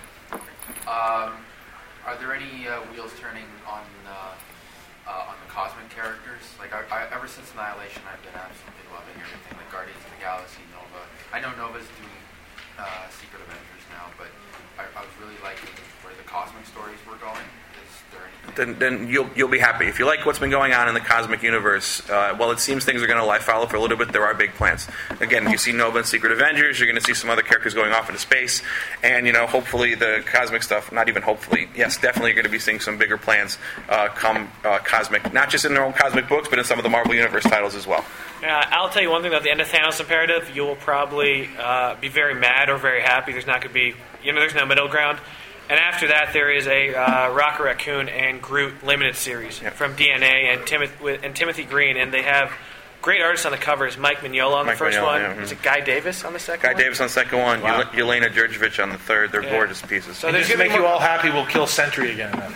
Um, are there any uh, wheels turning on uh, uh, on the cosmic characters? Like, I, I, ever since Annihilation, I've been absolutely loving everything. Like Guardians of the Galaxy, Nova. I know Nova's doing uh, Secret Avengers now, but I, I was really liking where the cosmic stories were going. Is there anything? Then, then you'll you'll be happy. If you like what's been going on in the cosmic universe, uh, well, it seems things are going to lie fallow for a little bit. There are big plans. Again, you see Nova and Secret Avengers. You're going to see some other characters going off into space, and you know, hopefully, the cosmic stuff. Not even hopefully. Yes, definitely, you're going to be seeing some bigger plans uh, come uh, cosmic. Not just in their own cosmic books, but in some of the Marvel Universe titles as well. Yeah, I'll tell you one thing about the end of Thanos Imperative. You will probably uh, be very mad or very happy. There's not going to be, you know, there's no middle ground. And after that, there is a uh, Rocket Raccoon and Groot limited series Yep. from D N A and, Timoth- with, and Timothy Green, and they have great artists on the covers. Mike Mignola on Mike the first Mignola, one. yeah, mhm. Is it Guy Davis on the second Guy one? Davis on the second one. Wow. Yel- Yelena Djurjevic on the third. They're Yeah. gorgeous pieces. So And there's just to gonna make be you more- all happy, we'll kill Sentry again in that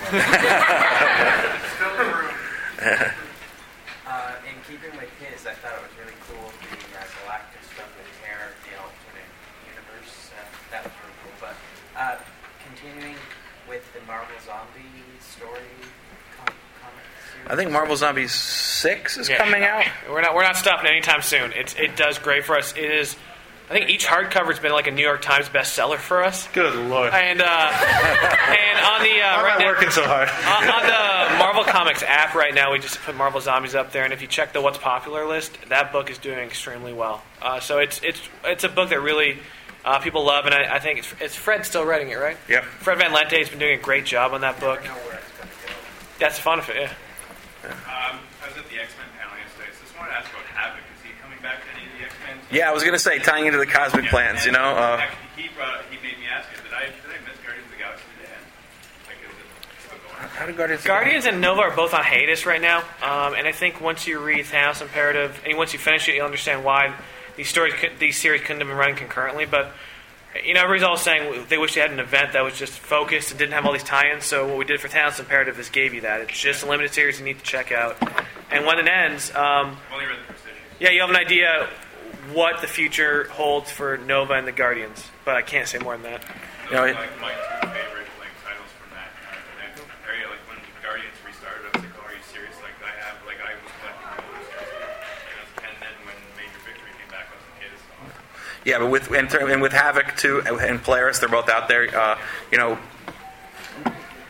one. Uh, in keeping with his, I thought it was really cool the uh, Galactic stuff with Air, the alternate universe. Uh, that was really cool. But uh, continuing with the Marvel Zombie story com- comic series. I think Marvel Zombies six is Yeah. coming out. We're not we're not stopping anytime soon. It's it does great for us. It is. I think each hardcover's been like a New York Times bestseller for us. Good lord. And uh, and on the uh, I'm right not now, working so hard. on, on the Marvel Comics app right now, we just put Marvel Zombies up there, and if you check the What's Popular list, that book is doing extremely well. Uh, so it's it's it's a book that really uh, people love, and I, I think it's it's Fred still writing it, right? Yep. Fred Van Lente has been doing a great job on that book. That's the fun of it, yeah. Um, I was at the X-Men panel yesterday, so I just wanted to ask about Havoc. Is he coming back to any of the X-Men? Yeah, I was going to say, tying into the cosmic Yeah, plans, you and know. Uh, actually, he brought, he made me ask it. Did I did I miss Guardians of the Galaxy at the end? Like, is it still going on? how did Guardians? Guardians and Nova are both on hiatus right now, um, and I think once you read Thanos Imperative, and once you finish it, you'll understand why these stories, could- these series couldn't have been running concurrently. But you know, everybody's all saying they wish they had an event that was just focused and didn't have all these tie-ins. So what we did for Thanos Imperative is gave you that. It's just a limited series you need to check out, and when it ends, um, I've only read the first issue. yeah, you have an idea what the future holds for Nova and the Guardians. But I can't say more than that. You know, Those it- are like my two favorite like titles from that that area. Like when Guardians restarted, I was like, "Oh, are you serious?" Like I have, like I was collecting those, and then when Major Victory came back, I was like, "Okay, this is awesome." Yeah, but with and, and with Havoc too and Polaris, they're both out there. Uh, you know,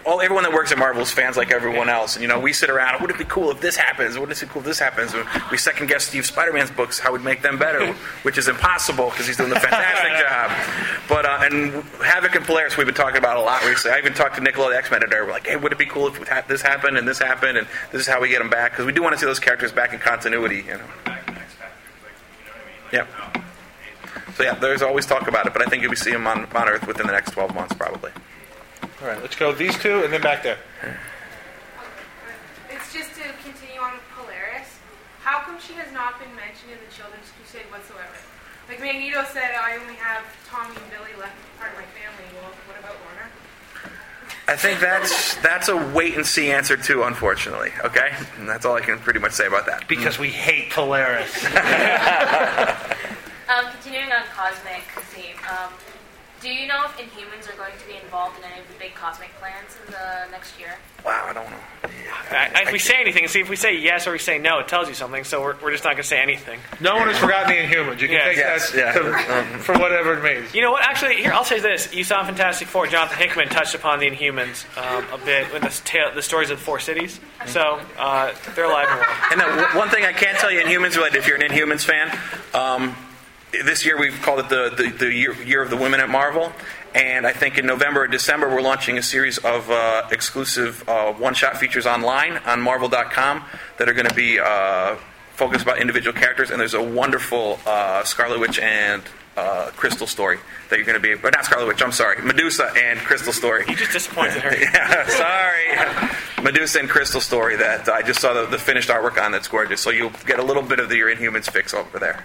all everyone that works at Marvel is fans like everyone else, and you know we sit around. Wouldn't it be cool if this happens? Wouldn't it be cool if this happens? And we second guess Steve Spider-Man's books, how we'd make them better, which is impossible because he's doing a fantastic job. But uh, and Havoc and Polaris, we've been talking about a lot recently. I even talked to Nicola, the X-Men editor. We're like, hey, would it be cool if this happened and this happened, and this is how we get them back? Because we do want to see those characters back in continuity, you know. Yep. So yeah, there's always talk about it, but I think you'll be seeing them on, on Earth within the next twelve months, probably. All right, let's go these two and then back there. It's just to continue on with Polaris. How come she has not been mentioned in the Children's Crusade whatsoever? Like Magneto said, I only have Tommy and Billy left as part of my family. Well, what about Lorna? I think that's that's a wait and see answer too, unfortunately. Okay, and that's all I can pretty much say about that. Because we hate Polaris. um, continuing on Cosmic theme, um, do you know if Inhumans are going to be involved in any of the big cosmic plans in the next year? Wow, I don't know. I, if we say anything, see if we say yes or we say no, it tells you something. So we're, we're just not going to say anything. No one has forgotten the Inhumans. You can Yeah. take Yes, that yeah. to, for whatever it means. You know what? Actually, here I'll say this: you saw in Fantastic Four, Jonathan Hickman touched upon the Inhumans um, a bit with the, tale, the stories of the Four Cities. So uh, they're alive and well. And uh, w- one thing I can tell you, Inhumans related, if you're an Inhumans fan, um, this year we've called it the, the, the year, year of the Women at Marvel. And I think in November or December we're launching a series of uh, exclusive uh, one-shot features online on Marvel dot com that are going to be uh, focused about individual characters. And there's a wonderful uh, Scarlet Witch and uh, Crystal story that you're going to be... But not Scarlet Witch, I'm sorry. Medusa and Crystal story. You just disappointed her. Yeah, sorry. Medusa and Crystal story that I just saw the, the finished artwork on that's gorgeous. So you'll get a little bit of the your Inhumans fix over there.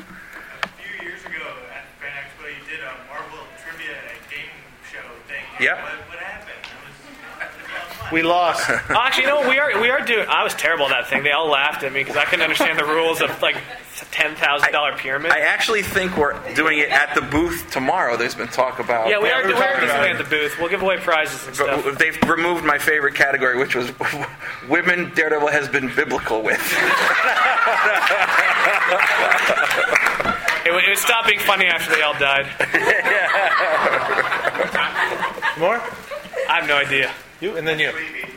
Yep. What, what happened? We lost. Oh, actually, you know, we are we are doing. I was terrible at that thing. They all laughed at me because I couldn't understand the rules of like ten thousand dollar pyramid. I actually think we're doing it at the booth tomorrow. There's been talk about. Yeah, we are, we talking are doing about something at the booth. We'll give away prizes and stuff. But they've removed my favorite category, which was women Daredevil has been biblical with. It, it stopped being funny after they all died. More? I have no idea. You and then you.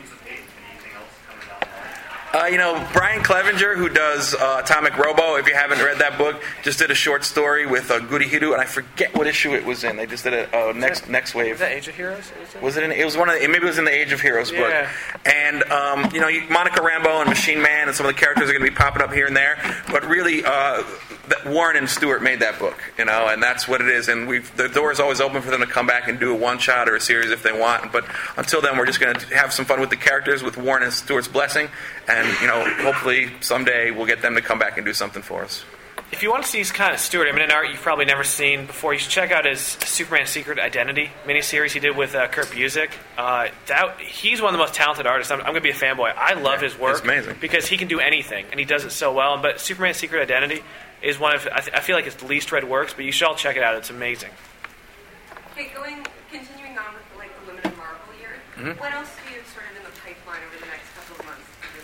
Uh, you know, Brian Clevenger, who does uh, Atomic Robo, if you haven't read that book, just did a short story with uh, Goody Hiru, and I forget what issue it was in. They just did a uh, next next wave. Was that Age of Heroes? Was it in? It was one of the, maybe it was in the Age of Heroes book. Yeah. And um, you know, you, Monica Rambeau and Machine Man and some of the characters are going to be popping up here and there. But really, uh, that Warren and Stewart made that book, you know, and that's what it is. And we've the door is always open for them to come back and do a one shot or a series if they want. But until then, we're just going to have some fun with the characters with Warren and Stewart's blessing, and you know, hopefully someday we'll get them to come back and do something for us. If you want to see his kind of Stewart, I mean, an art you've probably never seen before, you should check out his Superman Secret Identity miniseries he did with uh, Kurt Busiek. Uh, that, he's one of the most talented artists. I'm, I'm going to be a fanboy. I love Yeah, his work. it's amazing. Because he can do anything, and he does it so well. But Superman Secret Identity is one of, I, th- I feel like it's the least read works, but you should all check it out. It's amazing. Okay, going, continuing on with the, like the Women of Marvel year. Mhm. What else do you have sort of in the pipeline over the next couple of months?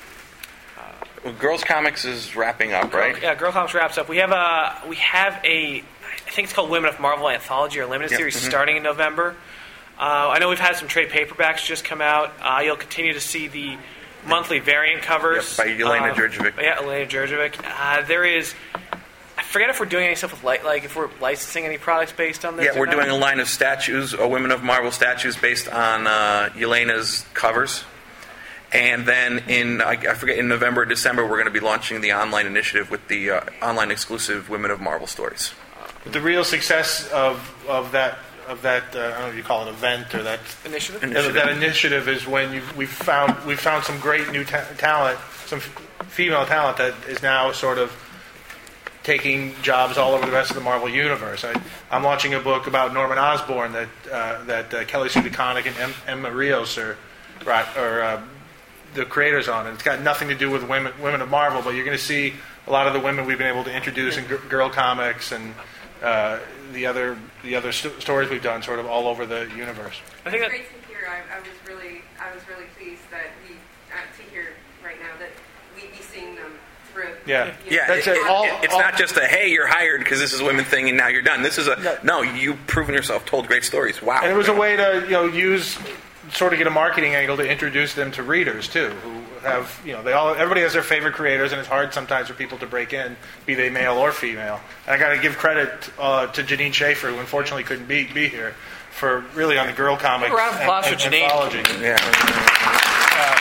Well, Girls Comics is wrapping up, right? Yeah, Girl Comics wraps up. We have a we have a I think it's called Women of Marvel Anthology or Limited Yep, Series mhm. starting in November. Uh, I know we've had some trade paperbacks just come out. Uh, you'll continue to see the monthly variant covers Yep, by Elena uh, Djurdjevic. Yeah, Elena Djurdjevic. Uh, there is. I forget if we're doing any stuff with light, like if we're licensing any products based on this. Yeah, or we're not. doing a line of statues, uh, Women of Marvel statues based on uh, Yelena's covers. And then in, I, I forget, in November or December, we're going to be launching the online initiative with the uh, online exclusive Women of Marvel stories. The real success of of that of that uh, I don't know if you call it event or that initiative. initiative. That initiative is when you we found we found some great new ta- talent, some f- female talent that is now sort of taking jobs all over the rest of the Marvel universe. I, I'm launching a book about Norman Osborn that uh, that uh, Kelly Sue DeConnick and em- Emma Rios are right or. Uh, the creators on, and it's got nothing to do with women women of Marvel, but you're going to see a lot of the women we've been able to introduce in G- Girl Comics and uh, the other the other st- stories we've done, sort of all over the universe. I think it's great to hear. I, I was really, I was really pleased that we uh, to hear right now that we'd be seeing them through. Yeah, Yeah, That's it- it. All- it- it's all- not just a, hey, you're hired because this is a women thing and now you're done. This is a, no, you've proven yourself, told great stories. Wow. And it was a way to you know use sort of get a marketing angle to introduce them to readers too, who have, you know, they all, everybody has their favorite creators, and it's hard sometimes for people to break in, be they male or female. And I got to give credit uh, to Janine Schaefer, who unfortunately couldn't be be here, for really on the girl comics. A round of applause and, for and Janine. anthology. Yeah. Uh,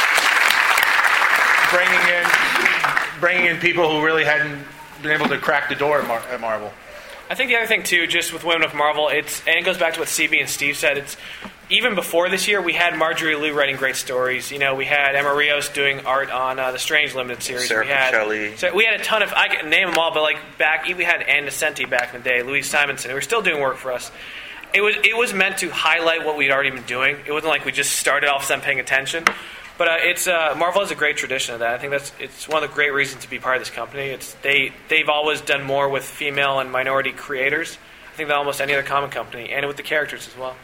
bringing in bringing in people who really hadn't been able to crack the door at, Mar- at Marvel. I think the other thing too, just with Women of Marvel, it's and it goes back to what C B and Steve said. It's even before this year, we had Marjorie Liu writing great stories. You know, we had Emma Rios doing art on uh, the Strange limited series. Sarah we had Pichelli. so we had a ton of. I can name them all, but like back, we had Ann Nesenti back in the day, Louise Simonson, who were still doing work for us. It was it was meant to highlight what we'd already been doing. It wasn't like we just started off them paying attention. But uh, it's uh, Marvel has a great tradition of that. I think that's it's one of the great reasons to be part of this company. It's they they've always done more with female and minority creators, I think, than almost any other comic company, and with the characters as well.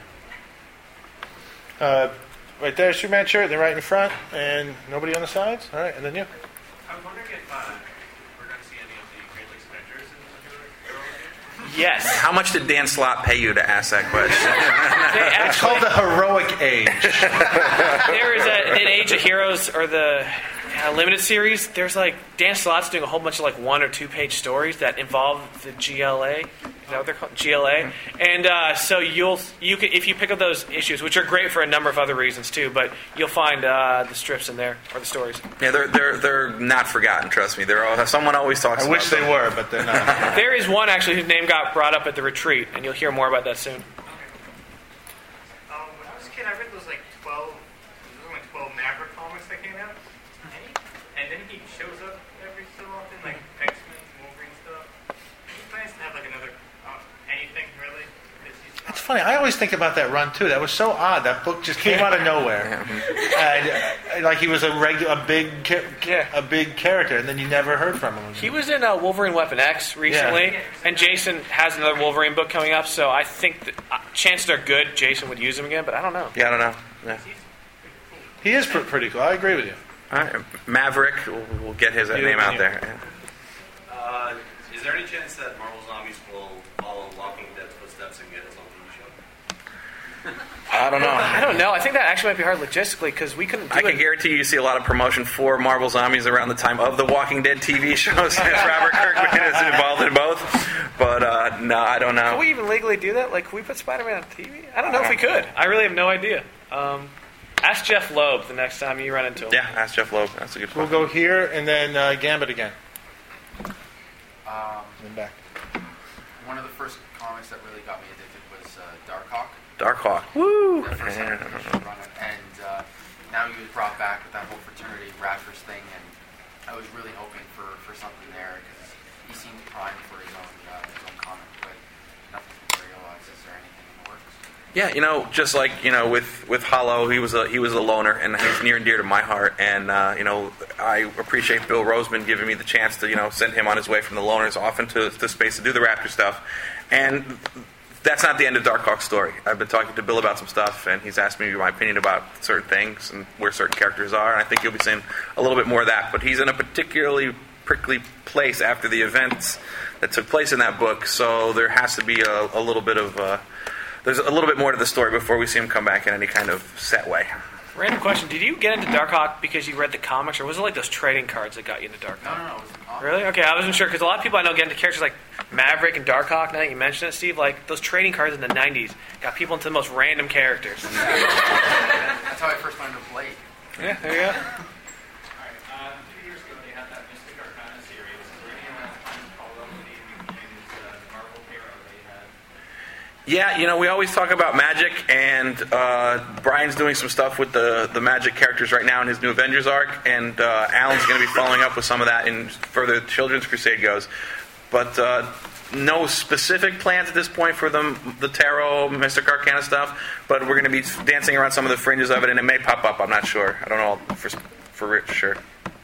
Uh, right there, Superman shirt. Then right in front, and nobody on the sides. All right, and then you. I'm wondering if uh, we're going to see any of the Great Lakes Avengers in the new Hero. Yes. How much did Dan Slott pay you to ask that question? It's called the heroic age. There is a, an Age of Heroes or the uh, limited series. There's like Dan Slott's doing a whole bunch of like one or two page stories that involve the G L A. Is that what they're called? G L A. And uh, so you'll you can if you pick up those issues, which are great for a number of other reasons too, but you'll find uh, the strips in there or the stories. Yeah, they're they're they're not forgotten. Trust me, they're all, someone always talks. I about wish they them. were, but they're not. There is one actually whose name got brought up at the retreat, and you'll hear more about that soon. Um, when I was a kid, I read those like twelve, those were like twelve Maverick comics that came out, and, he, and then he shows up every so often, like X-Men, Wolverine stuff. Any plans to have like another uh, anything really? It's funny. I always think about that run too. That was so odd. That book just came out of nowhere, and uh, like he was a regular, a big, ca- a big character, and then you never heard from him. He was in uh, Wolverine Weapon X recently, Yeah. and Jason has another Wolverine book coming up, so I think that, uh, chances are good Jason would use him again, but I don't know. Yeah, I don't know. Yeah. He is pr- pretty cool. I agree with you. All right, Maverick. We'll, we'll get his uh, You- name out you- there. Yeah. Uh, is there any chance that Marvel Zombies will follow Walking Dead footsteps and get its own T V show? I don't know. I don't know. I think that actually might be hard logistically because we couldn't do I it. can guarantee you, you see a lot of promotion for Marvel Zombies around the time of the Walking Dead T V shows. Robert Kirkman is involved in both, but uh, no, I don't know. Can we even legally do that? Like, can we put Spider-Man on T V? I don't know if we could. I really have no idea. Um, ask Jeff Loeb the next time you run into him. Yeah, ask Jeff Loeb. That's a good We'll question. go here and then uh, Gambit again. Um, And back. one of the first comics that really got me addicted was uh, Darkhawk. Darkhawk. Woo! The first time I run it. And uh, now he was brought back with that whole fraternity Raptors thing, and I was really hoping for, for something there because he seemed primed for his own uh, his own comic, but nothing materialized. Is there anything in the works? Yeah, you know, just like you know, with with Hollow, he was a he was a loner, and he's near and dear to my heart. And uh, you know, I appreciate Bill Roseman giving me the chance to you know send him on his way from the loners off into to space to do the Raptor stuff. And that's not the end of Darkhawk's story. I've been talking to Bill about some stuff, and he's asked me my opinion about certain things and where certain characters are. And I think you'll be seeing a little bit more of that. But he's in a particularly prickly place after the events that took place in that book, so there has to be a, a little bit of uh, there's a little bit more to the story before we see him come back in any kind of set way. Random question. Did you get into Darkhawk because you read the comics, or was it like those trading cards that got you into Darkhawk? No, no, no. It was an awesome. Really? Okay, I wasn't sure, because a lot of people I know get into characters like Maverick and Darkhawk, now that you mention it, Steve, like those trading cards in the nineties got people into the most random characters. That's how I first learned to play. Yeah, there you go. Alright, uh, two years ago they had that Mystic Arcana series. Is there any uh, time to follow up with the, uh, the Marvel hero they had? Yeah, you know, we always talk about Magic, and uh, Brian's doing some stuff with the, the Magic characters right now in his new Avengers arc, and uh, Alan's going to be following up with some of that in further Children's Crusade goes. But uh, no specific plans at this point for the, the Tarot, Mystic Arcana stuff, but we're going to be dancing around some of the fringes of it, and it may pop up, I'm not sure. I don't know for, for sure. Is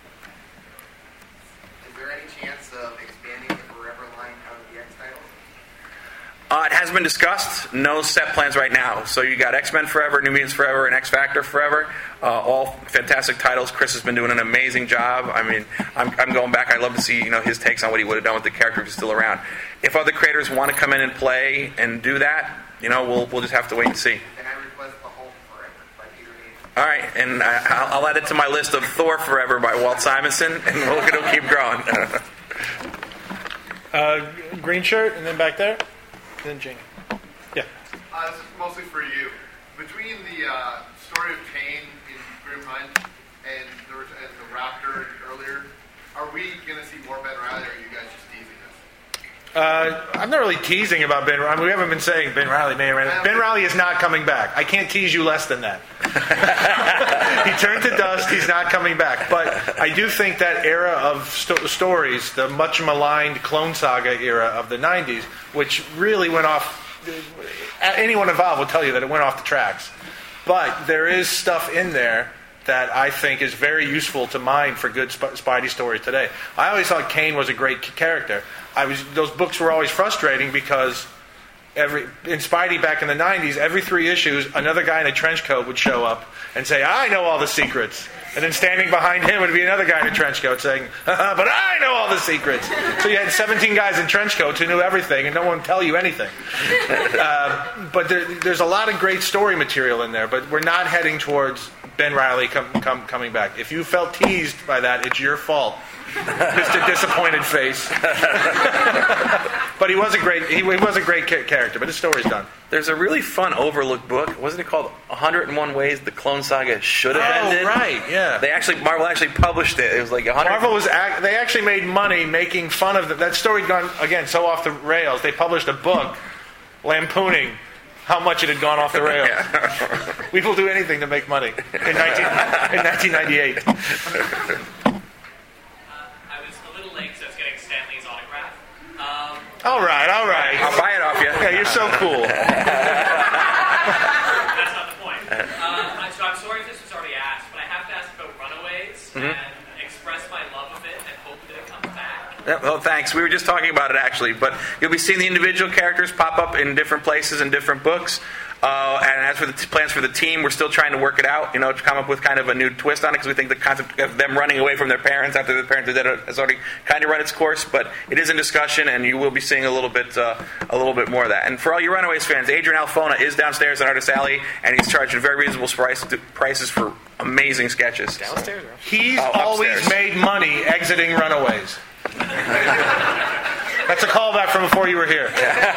there any chance of expanding the Forever line out of the X titles? Uh, it has been discussed. No set plans right now. So you got X-Men Forever, New Mutants Forever, and X-Factor Forever. Uh, all fantastic titles. Chris has been doing an amazing job. I mean, I'm, I'm going back. I'd love to see you know his takes on what he would have done with the character if he's still around. If other creators want to come in and play and do that, you know, we'll we'll just have to wait and see. Can I request the Hulk All right, and I, I'll, I'll add it to my list of Thor Forever by Walt Simonson, and we'll, it'll keep growing. uh, green shirt, and then back there, and then Jamie. Yeah. Uh, this is mostly for you. Between the uh, story of Kane in Grim Hunt and the, and the Raptor earlier, are we going to see more Ben Reilly, or are you guys just teasing this? Uh, I'm not really teasing about Ben Reilly. I mean, we haven't been saying Ben Reilly may or may not. Ben Reilly is not coming back. I can't tease you less than that. He turned to dust. He's not coming back. But I do think that era of sto- stories, the much maligned Clone Saga era of the nineties, which really went off, anyone involved will tell you that it went off the tracks. But there is stuff in there that I think is very useful to mine for good Sp- Spidey stories today. I always thought Kane was a great character. I was those books were always frustrating because every in Spidey back in the nineties, every three issues, another guy in a trench coat would show up and say, "I know all the secrets," and then standing behind him would be another guy in a trench coat saying, "But I know all the secrets." So you had seventeen guys in trench coats who knew everything, and no one would tell you anything. Uh, but there, there's a lot of great story material in there, but we're not heading towards Ben Reilly come, come, coming back. If you felt teased by that, it's your fault. Mister Disappointed Face. But he was a great he, he was a great character, but his story's done. There's a really fun overlooked book. Wasn't it called one hundred one Ways the Clone Saga Should Have Oh, Ended? right, yeah. They actually Marvel actually published it. It was like one hundred. Marvel was act, they actually made money making fun of the, that story. Gone again so off the rails. They published a book lampooning how much it had gone off the rails. We will do anything to make money in, nineteen, in nineteen ninety-eight. All right, all right. I'll buy it off you. Yeah, you're so cool. That's not the point. Uh, so I'm sorry if this was already asked, but I have to ask about Runaways Mm-hmm. and express my love of it and hope that it comes back. Yeah, well, thanks. We were just talking about it, actually. But you'll be seeing the individual characters pop up in different places in different books. Uh, and as for the t- plans for the team, we're still trying to work it out, you know, to come up with kind of a new twist on it, because we think the concept of them running away from their parents after their parents are dead has already kind of run its course. But it is in discussion, and you will be seeing a little bit, uh, a little bit more of that. And for all you Runaways fans, Adrian Alfona is downstairs at Artist Alley, and he's charging very reasonable price, prices for amazing sketches. Downstairs, right? He's Oh, always upstairs. made money exiting Runaways. That's a callback from before you were here.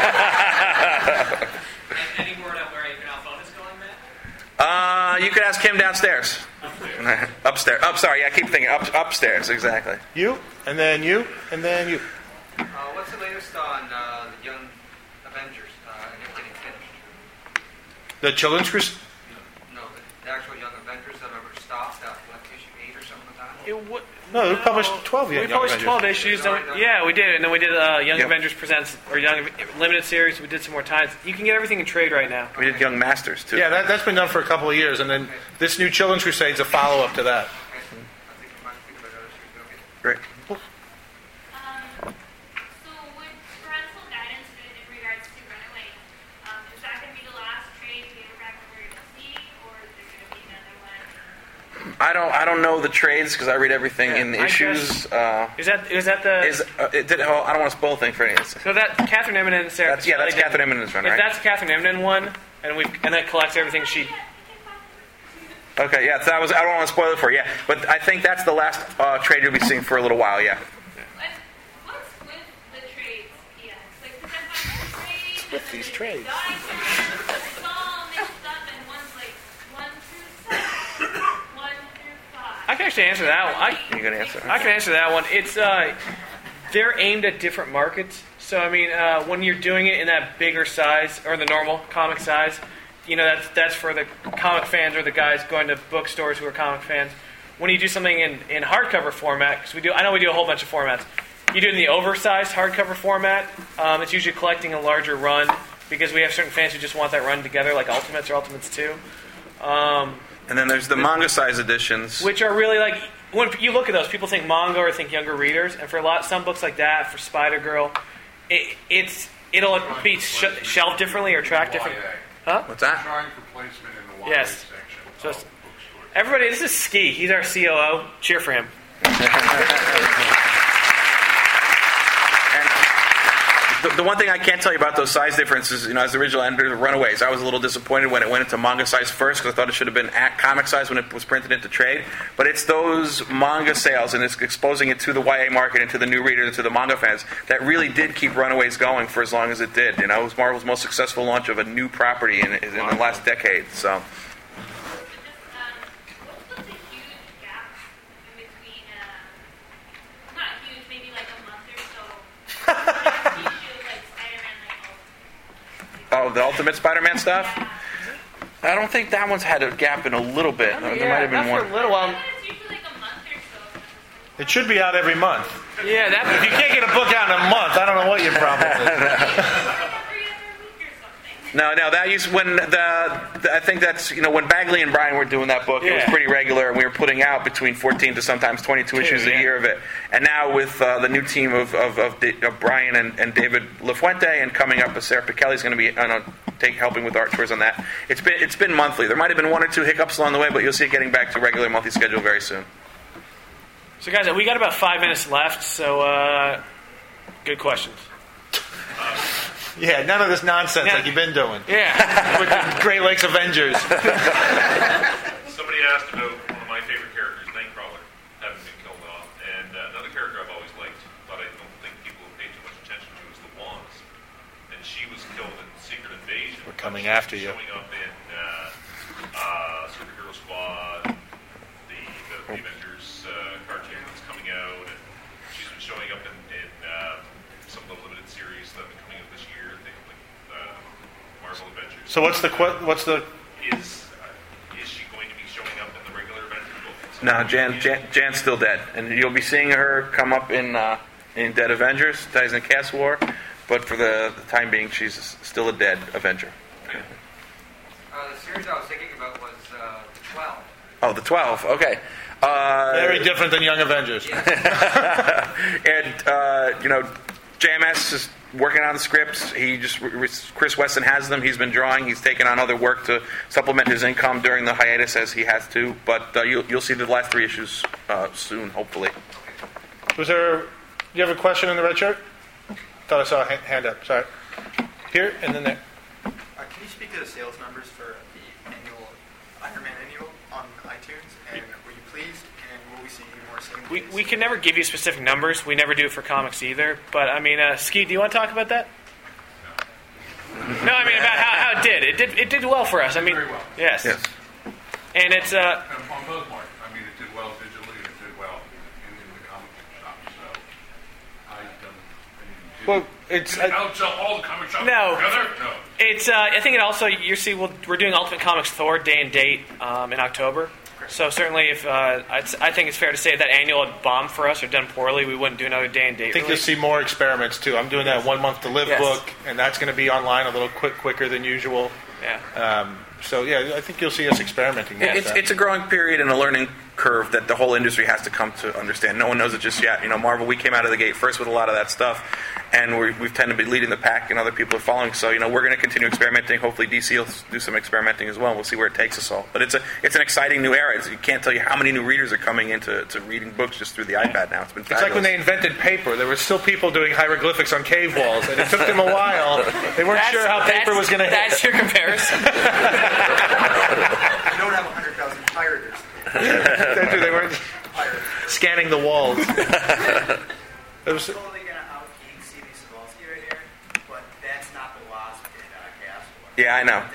Any word on where Adrian Alfona is going, Matt? Uh, you could ask him downstairs. Upstairs. Up, sorry, yeah, I keep thinking up, upstairs, exactly. You, and then you, and then you. Uh, what's the latest on uh, the Young Avengers uh, and it getting finished? The Children's Crusade. No, the, the actual Young Avengers that ever stopped at what, issue eight or something like that? It would, No, we published twelve. we Young published Avengers. twelve issues. Then we, yeah, we did, and then we did uh, Young Yep. Avengers Presents or Young Limited Series. We did some more times. You can get everything in trade right now. We did Young Masters, too. Yeah, that, that's been done for a couple of years, and then this new Children's Crusade is a follow-up to that. Great. Um, so would parental guidance fit in regards to Runaway? Um, is that going to be the last trade paperback we're going to see, or is there going to be another one? I don't. I don't know the trades because I read everything in the I issues. guess- Uh, Is that is that the? is uh, it did? Oh, I don't want to spoil things for any. So that Catherine Eminem and Sarah. That's- yeah, that's Pacelli did- Catherine Eminem's one, If right? that's Catherine Eminem one, and we and that collects everything she. Okay, yeah. So I was. I don't want to spoil it for you. Yeah, but I think that's the last uh, trade you'll be seeing for a little while. Yeah. What's with the trades, P S? Like, because I'm finding trades, With these trades. it's all mixed up, and one's like one through seven, one through five. I can actually answer that one. I, You can answer. I can answer that one. It's uh, they're aimed at different markets. So I mean, uh, when you're doing it in that bigger size or the normal comic size, you know that's that's for the comic fans or the guys going to bookstores who are comic fans. When you do something in, in hardcover format, because we do, I know we do a whole bunch of formats. You do it in the oversized hardcover format. Um, it's usually collecting a larger run because we have certain fans who just want that run together, like Ultimates or Ultimates Two. Um, And then there's the manga size editions. which are really like when you look at those, people think manga or think younger readers, and for a lot some books like that, for Spider Girl, it, it's it'll be sh- shelved differently or tracked differently. Huh? What's that? Trying for placement in the Y A Yes. section. So it's- everybody, this is Ski. He's our C O O. Cheer for him. the, the one thing I can't tell you about those size differences, you know, as the original editor of Runaways, I was a little disappointed when it went into manga size first because I thought it should have been at comic size when it was printed into trade. But it's those manga sales and it's exposing it to the Y A market and to the new readers and to the manga fans that really did keep Runaways going for as long as it did. You know, it was Marvel's most successful launch of a new property in, in the last decade. So. Oh, the Ultimate Spider-Man stuff? I don't think that one's had a gap in a little bit. There yeah, might have been not one. for a little while. It should be out every month. Yeah, that. If you can't get a book out in a month, I don't know what your problem is. No, no, that used when the, the I think that's you know when Bagley and Brian were doing that book, it was Yeah. pretty regular, and we were putting out between fourteen to sometimes twenty-two issues yeah. a year of it. And now with uh, the new team of of, of, Da- of Brian and, and David LaFuente, and coming up with Sarah Pichelli's going to be uh, no, take helping with art tours on that. It's been it's been monthly. There might have been one or two hiccups along the way, but you'll see it getting back to regular monthly schedule very soon. So, guys, we got about five minutes left. So, uh, good questions. Yeah, none of this nonsense like you've been doing. Yeah. With the Great Lakes Avengers. Somebody asked about one of my favorite characters, Nightcrawler, having been killed off. And uh, another character I've always liked, but I don't think people have paid too much attention to, is the Wands. And she was killed in Secret Invasion. We're coming after you. Showing up in uh, uh, Superhero Squad, the, the, the Avengers uh, cartoon that's coming out. And she's been showing up in, in uh, some of the limited series that have been coming out this year. They, like uh, Marvel Adventures. So what's the qu- what's the Is uh, is she going to be showing up in the regular Avengers book? No, Jan, Jan Jan's still dead, and you'll be seeing her come up in uh, in Dead Avengers, Ties in Cast War. But for the, the time being, she's still a dead Avenger. Uh, the series I was thinking about was uh, twelve. Oh, the twelve. Okay. Uh, very different than Young Avengers. and uh, you know, J M S is working on the scripts. He just Chris Weston has them. He's been drawing. He's taken on other work to supplement his income during the hiatus as he has to. But uh, you'll you'll see the last three issues uh, soon, hopefully. Was there? Do you have a question in the red shirt? Thought I saw a ha- hand up. Sorry. Here and then there. Uh, can you speak to the sales numbers for the annual Iron Man annual on iTunes? And were you pleased? And will we see more sales? We we can never give you specific numbers. We never do it for comics either. But I mean, uh, Ski, do you want to talk about that? No, I mean about how, how it did. It did it did well for us. I mean, Very well. yes. Yes. And it's uh. And on both marks. I mean, it did well digitally and it did well in, in the comic shop. So I don't. Well, it's Did it outsell all the comic shops No. together? No. It's. Uh, I think it also. You see, we'll, we're doing Ultimate Comics Thor day and date um, in October. So certainly, if uh, I'd, I think it's fair to say if that annual had bombed for us or done poorly, we wouldn't do another day and date. I think release. you'll see more experiments too. I'm doing that one month to live Yes. book, and that's going to be online a little quick quicker than usual. Yeah. Um, so yeah, I think you'll see us experimenting. with It's, that. it's a growing period and a learning curve that the whole industry has to come to understand. No one knows it just yet. You know, Marvel, we came out of the gate first with a lot of that stuff, and we're, we've tended to be leading the pack, and other people are following. So, you know, we're going to continue experimenting. Hopefully, D C will do some experimenting as well. And we'll see where it takes us all. But it's a it's an exciting new era. It's, you can't tell you how many new readers are coming into to reading books just through the iPad now. It's been It's fabulous. like when they invented paper. There were still people doing hieroglyphics on cave walls, and it took them a while. They weren't That's- sure how paper that's- was going to hit. That's your comparison. You don't have one hundred thousand pirates. they, they weren't scanning the walls. It was, totally going to out geek C B Cebulski right here, but that's not the Wasp in uh, Cast War. Yeah, I know.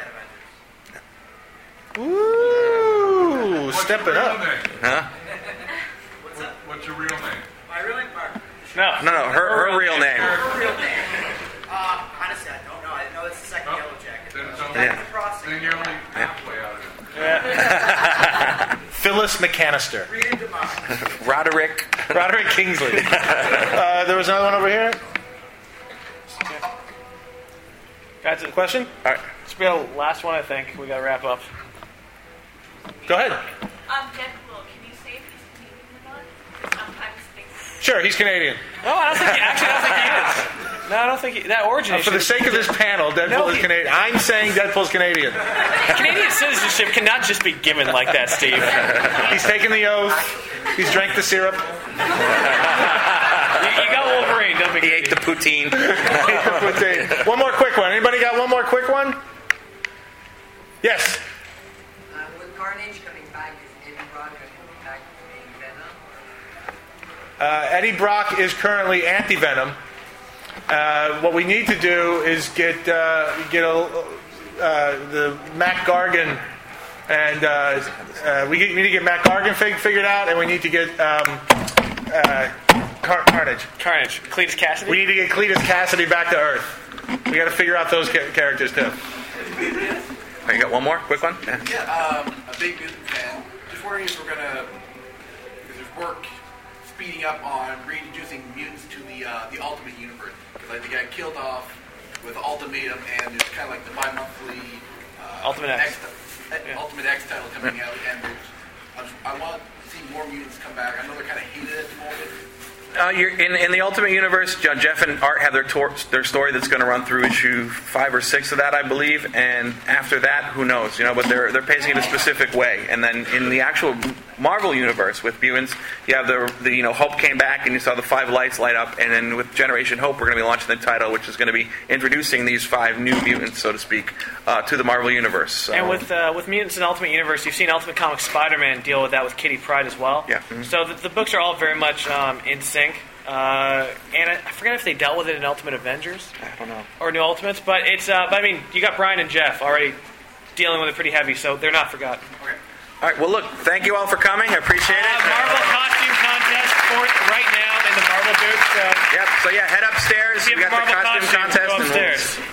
Dead Avengers. Ooh, What's stepping your real up. name? Huh? What's up? What's your real name? My real name, Mark. No. No, no, her, her real name. Her real name. Uh, honestly, I don't know. I know it's the second Oh. Yellow Jacket. Then it's That's only- the crossing. Then you're only halfway out of it. Phyllis McCanister. Read into mine. Roderick. Roderick Kingsley. Uh, there was another one over here. Guys, a question? All right. This will be the last one, I think. We got to wrap up. Go ahead. Um, Deadpool, can you say if he's Canadian or not? Sometimes things. Sure, he's Canadian. No, I don't think he, actually, I don't think he is. No, I don't think he, that origin Uh, for the sake of this panel, Deadpool No, is he- Canadian. I'm saying Deadpool's Canadian. Canadian citizenship cannot just be given like that, Steve. He's taken the oath. He's drank the syrup. you, you got Wolverine. Don't be be he ate the poutine. poutine. One more quick one. Anybody got one more quick one? Yes. Uh, with Carnage coming back, is Eddie Brock going to be back being Venom? Uh, Eddie Brock is currently anti-Venom. Uh, what we need to do is get uh, get a, uh, the Mac Gargan, and uh, uh, we, get, we need to get Mac Gargan fig, figured out, and we need to get um, uh, Car- Carnage. Carnage. Cletus Cassidy. We need to get Cletus Cassidy back to Earth. We got to figure out those ca- characters too. Oh, you got one more quick one? Yeah. Yeah, um, a big mutant fan. Just wondering if we're gonna, because there's work speeding up on reintroducing mutants to the uh, the Ultimate Universe. Because like they got killed off with Ultimatum, and there's kind of like the bi-monthly uh, Ultimate X. X yeah. Ultimate X title coming out, and there's, I, was, I want to see more mutants come back. I know they're kind of hated at the moment. Uh, you're, in, in the Ultimate Universe, John, Jeff and Art have their tor- their story that's going to run through issue five or six of that, I believe. And after that, who knows? You know, but they're they're pacing it a specific way. And then in the actual Marvel Universe with mutants, you have the the you know Hope came back, and you saw the five lights light up. And then with Generation Hope, we're going to be launching the title, which is going to be introducing these five new mutants, so to speak, uh, to the Marvel Universe. So. And with uh, with mutants in Ultimate Universe, you've seen Ultimate Comics Spider-Man deal with that with Kitty Pryde as well. Yeah. Mm-hmm. So the, the books are all very much um, in sync. Uh, and I, I forget if they dealt with it in Ultimate Avengers. I don't know. Or New Ultimates, but it's. Uh, but I mean, you got Brian and Jeff already dealing with it pretty heavy, so they're not forgotten. Okay. All right. Well, look. Thank you all for coming. I appreciate it. Uh, Marvel costume contest for right now in the Marvel booth. So yep. So yeah, head upstairs. If you We have got a the Marvel costume costume, contest. go and we'll upstairs.